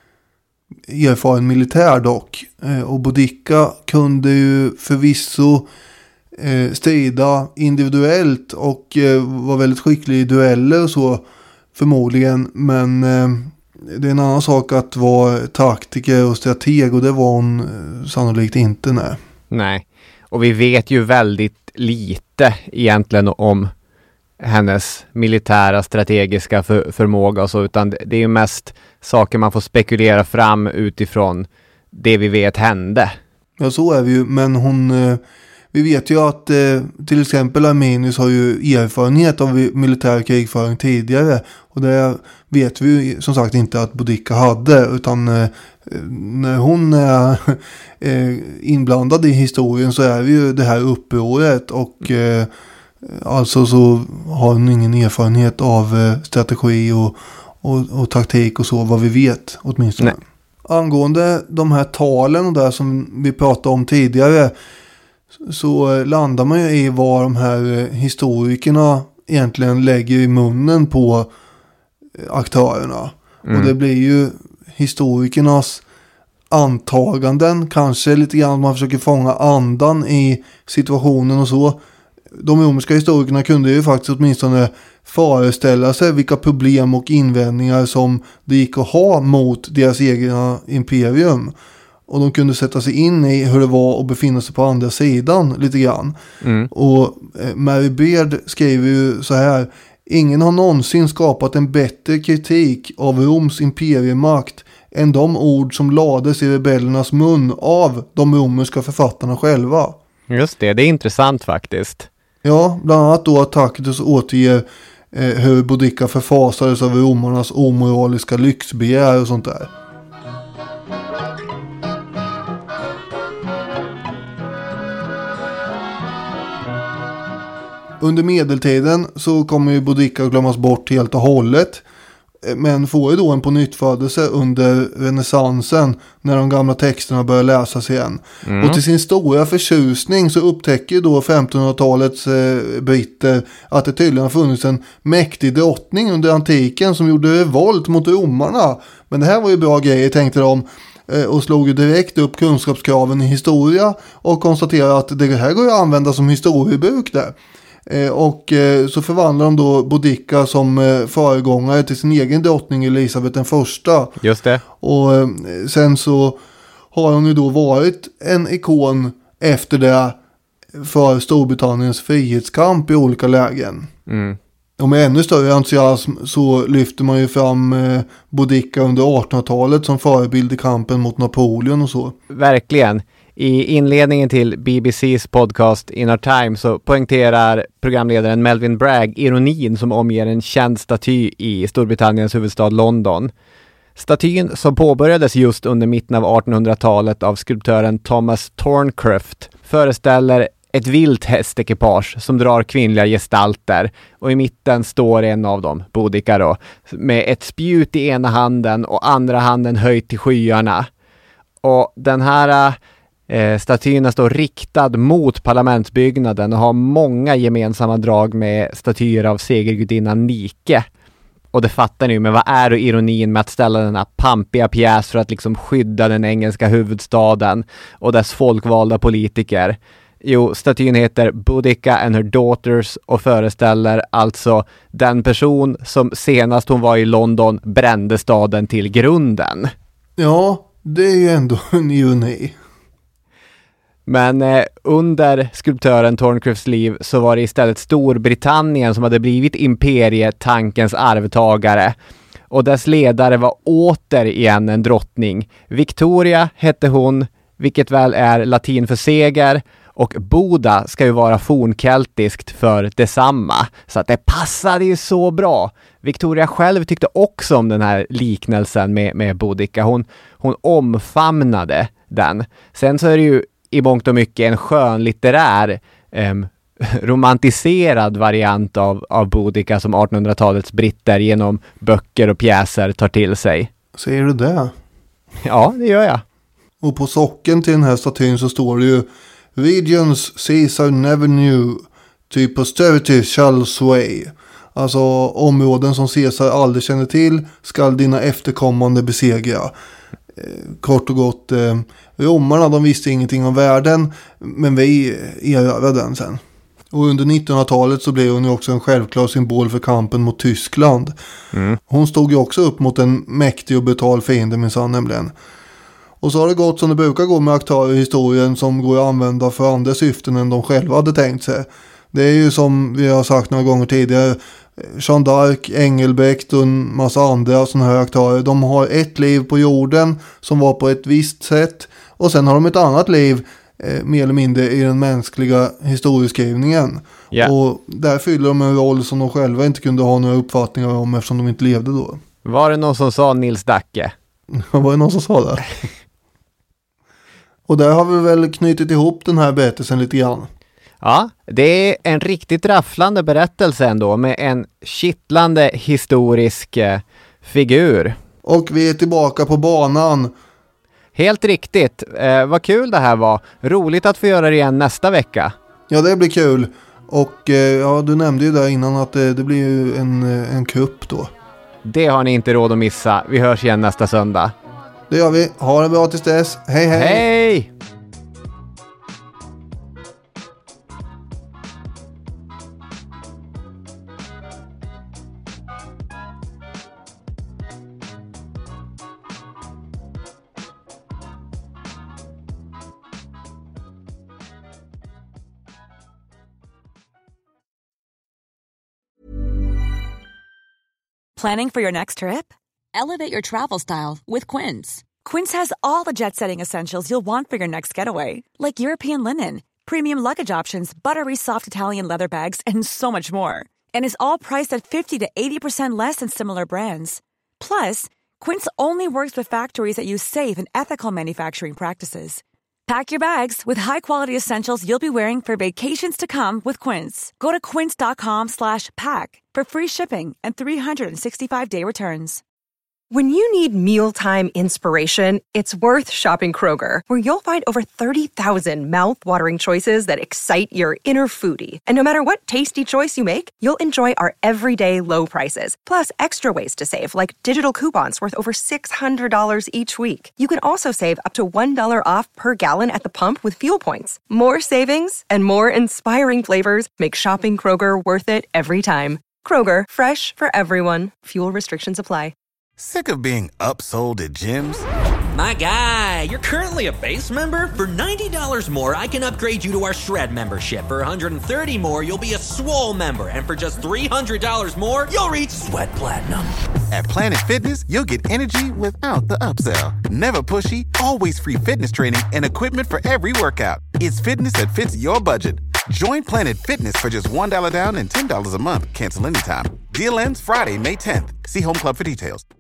erfaren militär dock. Eh, och Boudicca kunde ju förvisso eh, strida individuellt och eh, var väldigt skicklig i dueller och så förmodligen. Men eh, det är en annan sak att vara taktiker och strateg och det var hon eh, sannolikt inte. Nej. Nej, och vi vet ju väldigt lite egentligen om hennes militära strategiska för, förmåga och så, utan det är ju mest saker man får spekulera fram utifrån det vi vet hände. Ja, så är vi ju, men hon eh, vi vet ju att eh, till exempel Arminius har ju erfarenhet av militär krigföring tidigare och det vet vi ju som sagt inte att Boudicca hade, utan eh, när hon är eh, inblandad i historien så är vi ju det här upproret och eh, alltså så har hon ingen erfarenhet av eh, strategi och, och, och taktik och så, vad vi vet åtminstone. Nej. Angående de här talen och där som vi pratade om tidigare så landar man ju i vad de här historikerna egentligen lägger i munnen på aktörerna. Mm. Och det blir ju historikernas antaganden, kanske lite grann man försöker fånga andan i situationen och så. De romerska historikerna kunde ju faktiskt åtminstone föreställa sig vilka problem och invändningar som det gick att ha mot deras egna imperium. Och de kunde sätta sig in i hur det var att befinna sig på andra sidan lite grann. Mm. Och eh, Mary Beard skriver ju så här: ingen har någonsin skapat en bättre kritik av Roms imperiemakt än de ord som lades i rebellernas mun av de romerska författarna själva. Just det, det är intressant faktiskt. Ja, bland annat då att Tacitus återger eh, hur Boudicca förfasades över romarnas omoraliska lyxbegär och sånt där. Under medeltiden så kommer ju Boudicca glömmas bort helt och hållet. Men får ju då en pånyttfödelse under renässansen när de gamla texterna börjar läsas igen. Mm. Och till sin stora förtjusning så upptäcker ju då femtonhundratalets eh, britter att det tydligen har funnits en mäktig drottning under antiken som gjorde revolt mot romarna. Men det här var ju bra grejer, tänkte de, eh, och slog ju direkt upp kunskapskraven i historia och konstaterade att det här går ju att använda som historiebruk där. Eh, och eh, så förvandlar de då Boudica som eh, föregångare till sin egen drottning Elisabeth den första. Just det. Och eh, sen så har hon ju då varit en ikon efter det för Storbritanniens frihetskamp i olika lägen. Mm. Och med ännu större entusiasm så lyfter man ju fram eh, Boudica under artonhundratalet som förebild i kampen mot Napoleon och så. Verkligen. I inledningen till B B C:s podcast In Our Time så poängterar programledaren Melvin Bragg ironin som omger en känd staty i Storbritanniens huvudstad London. Statyn, som påbörjades just under mitten av artonhundratalet av skulptören Thomas Thorncroft, föreställer ett vilt hästekipage som drar kvinnliga gestalter, och i mitten står en av dem, Boudica då, med ett spjut i ena handen och andra handen höjt till skyarna. Och den här eh, statyn står riktad mot parlamentsbyggnaden och har många gemensamma drag med statyer av segergudinnan Nike. Och det fattar ni ju, men vad är då ironin med att ställa den här pampiga pjäs för att liksom skydda den engelska huvudstaden och dess folkvalda politiker? Jo, statyn heter Boudica and her daughters och föreställer alltså den person som senast hon var i London brände staden till grunden. Ja, det är ju ändå en ironi. Men eh, under skulptören Thorncrofts liv så var det istället Storbritannien som hade blivit imperietankens arvtagare. Och dess ledare var återigen en drottning. Victoria hette hon, vilket väl är latin för seger. Och Boda ska ju vara fornkeltiskt för detsamma. Så att det passade ju så bra. Victoria själv tyckte också om den här liknelsen med, med Boudica. Hon, hon omfamnade den. Sen så är det ju i mångt och mycket en skönlitterär eh, romantiserad variant av, av Boudica som artonhundratalets britter genom böcker och pjäser tar till sig. Ser du det? Ja, det gör jag. Och på socken till den här statyn så står det ju Regions Caesar never knew, to posterity shall sway. Alltså områden som Caesar aldrig känner till skall dina efterkommande besegra. Eh, kort och gott, eh, romarna de visste ingenting om världen, men vi erövrade den sen. Och under nittonhundratalet så blev hon ju också en självklar symbol för kampen mot Tyskland. Mm. Hon stod ju också upp mot en mäktig och brutal fiende minsann nämligen. Och så har det gått som det brukar gå med aktörer i historien som går att använda för andra syften än de själva hade tänkt sig. Det är ju som vi har sagt några gånger tidigare, Jeanne d'Arc, Engelbrekt och en massa andra sådana här aktörer. De har ett liv på jorden som var på ett visst sätt och sen har de ett annat liv eh, mer eller mindre i den mänskliga historieskrivningen. Yeah. Och där fyller de en roll som de själva inte kunde ha några uppfattningar om eftersom de inte levde då. Var det någon som sa Nils Dacke? Var det någon som sa det? Och där har vi väl knutit ihop den här berättelsen lite grann. Ja, det är en riktigt rafflande berättelse ändå med en kittlande historisk eh, figur. Och vi är tillbaka på banan. Helt riktigt. Eh, vad kul det här var. Roligt att få göra det igen nästa vecka. Ja, det blir kul. Och eh, ja, du nämnde ju där innan att det, det blir ju en, en kupp då. Det har ni inte råd att missa. Vi hörs igen nästa söndag. Det gör vi. Ha det bra tills dess. Hej, hej! Hej! Planning for your next trip? Elevate your travel style with Quince. Quince has all the jet-setting essentials you'll want for your next getaway, like European linen, premium luggage options, buttery soft Italian leather bags, and so much more. And is all priced at fifty to eighty percent less than similar brands. Plus, Quince only works with factories that use safe and ethical manufacturing practices. Pack your bags with high-quality essentials you'll be wearing for vacations to come with Quince. Go to quince.com slash pack for free shipping and three sixty-five day returns. When you need mealtime inspiration, it's worth shopping Kroger, where you'll find over thirty thousand mouth-watering choices that excite your inner foodie. And no matter what tasty choice you make, you'll enjoy our everyday low prices, plus extra ways to save, like digital coupons worth over six hundred dollars each week. You can also save up to one dollar off per gallon at the pump with fuel points. More savings and more inspiring flavors make shopping Kroger worth it every time. Kroger, fresh for everyone. Fuel restrictions apply. Sick of being upsold at gyms? My guy, you're currently a base member? For ninety dollars more, I can upgrade you to our Shred membership. For one hundred thirty dollars more, you'll be a Swole member. And for just three hundred dollars more, you'll reach Sweat Platinum. At Planet Fitness, you'll get energy without the upsell. Never pushy, always free fitness training and equipment for every workout. It's fitness that fits your budget. Join Planet Fitness for just one dollar down and ten dollars a month. Cancel anytime. Deal ends Friday, May tenth. See Home Club for details.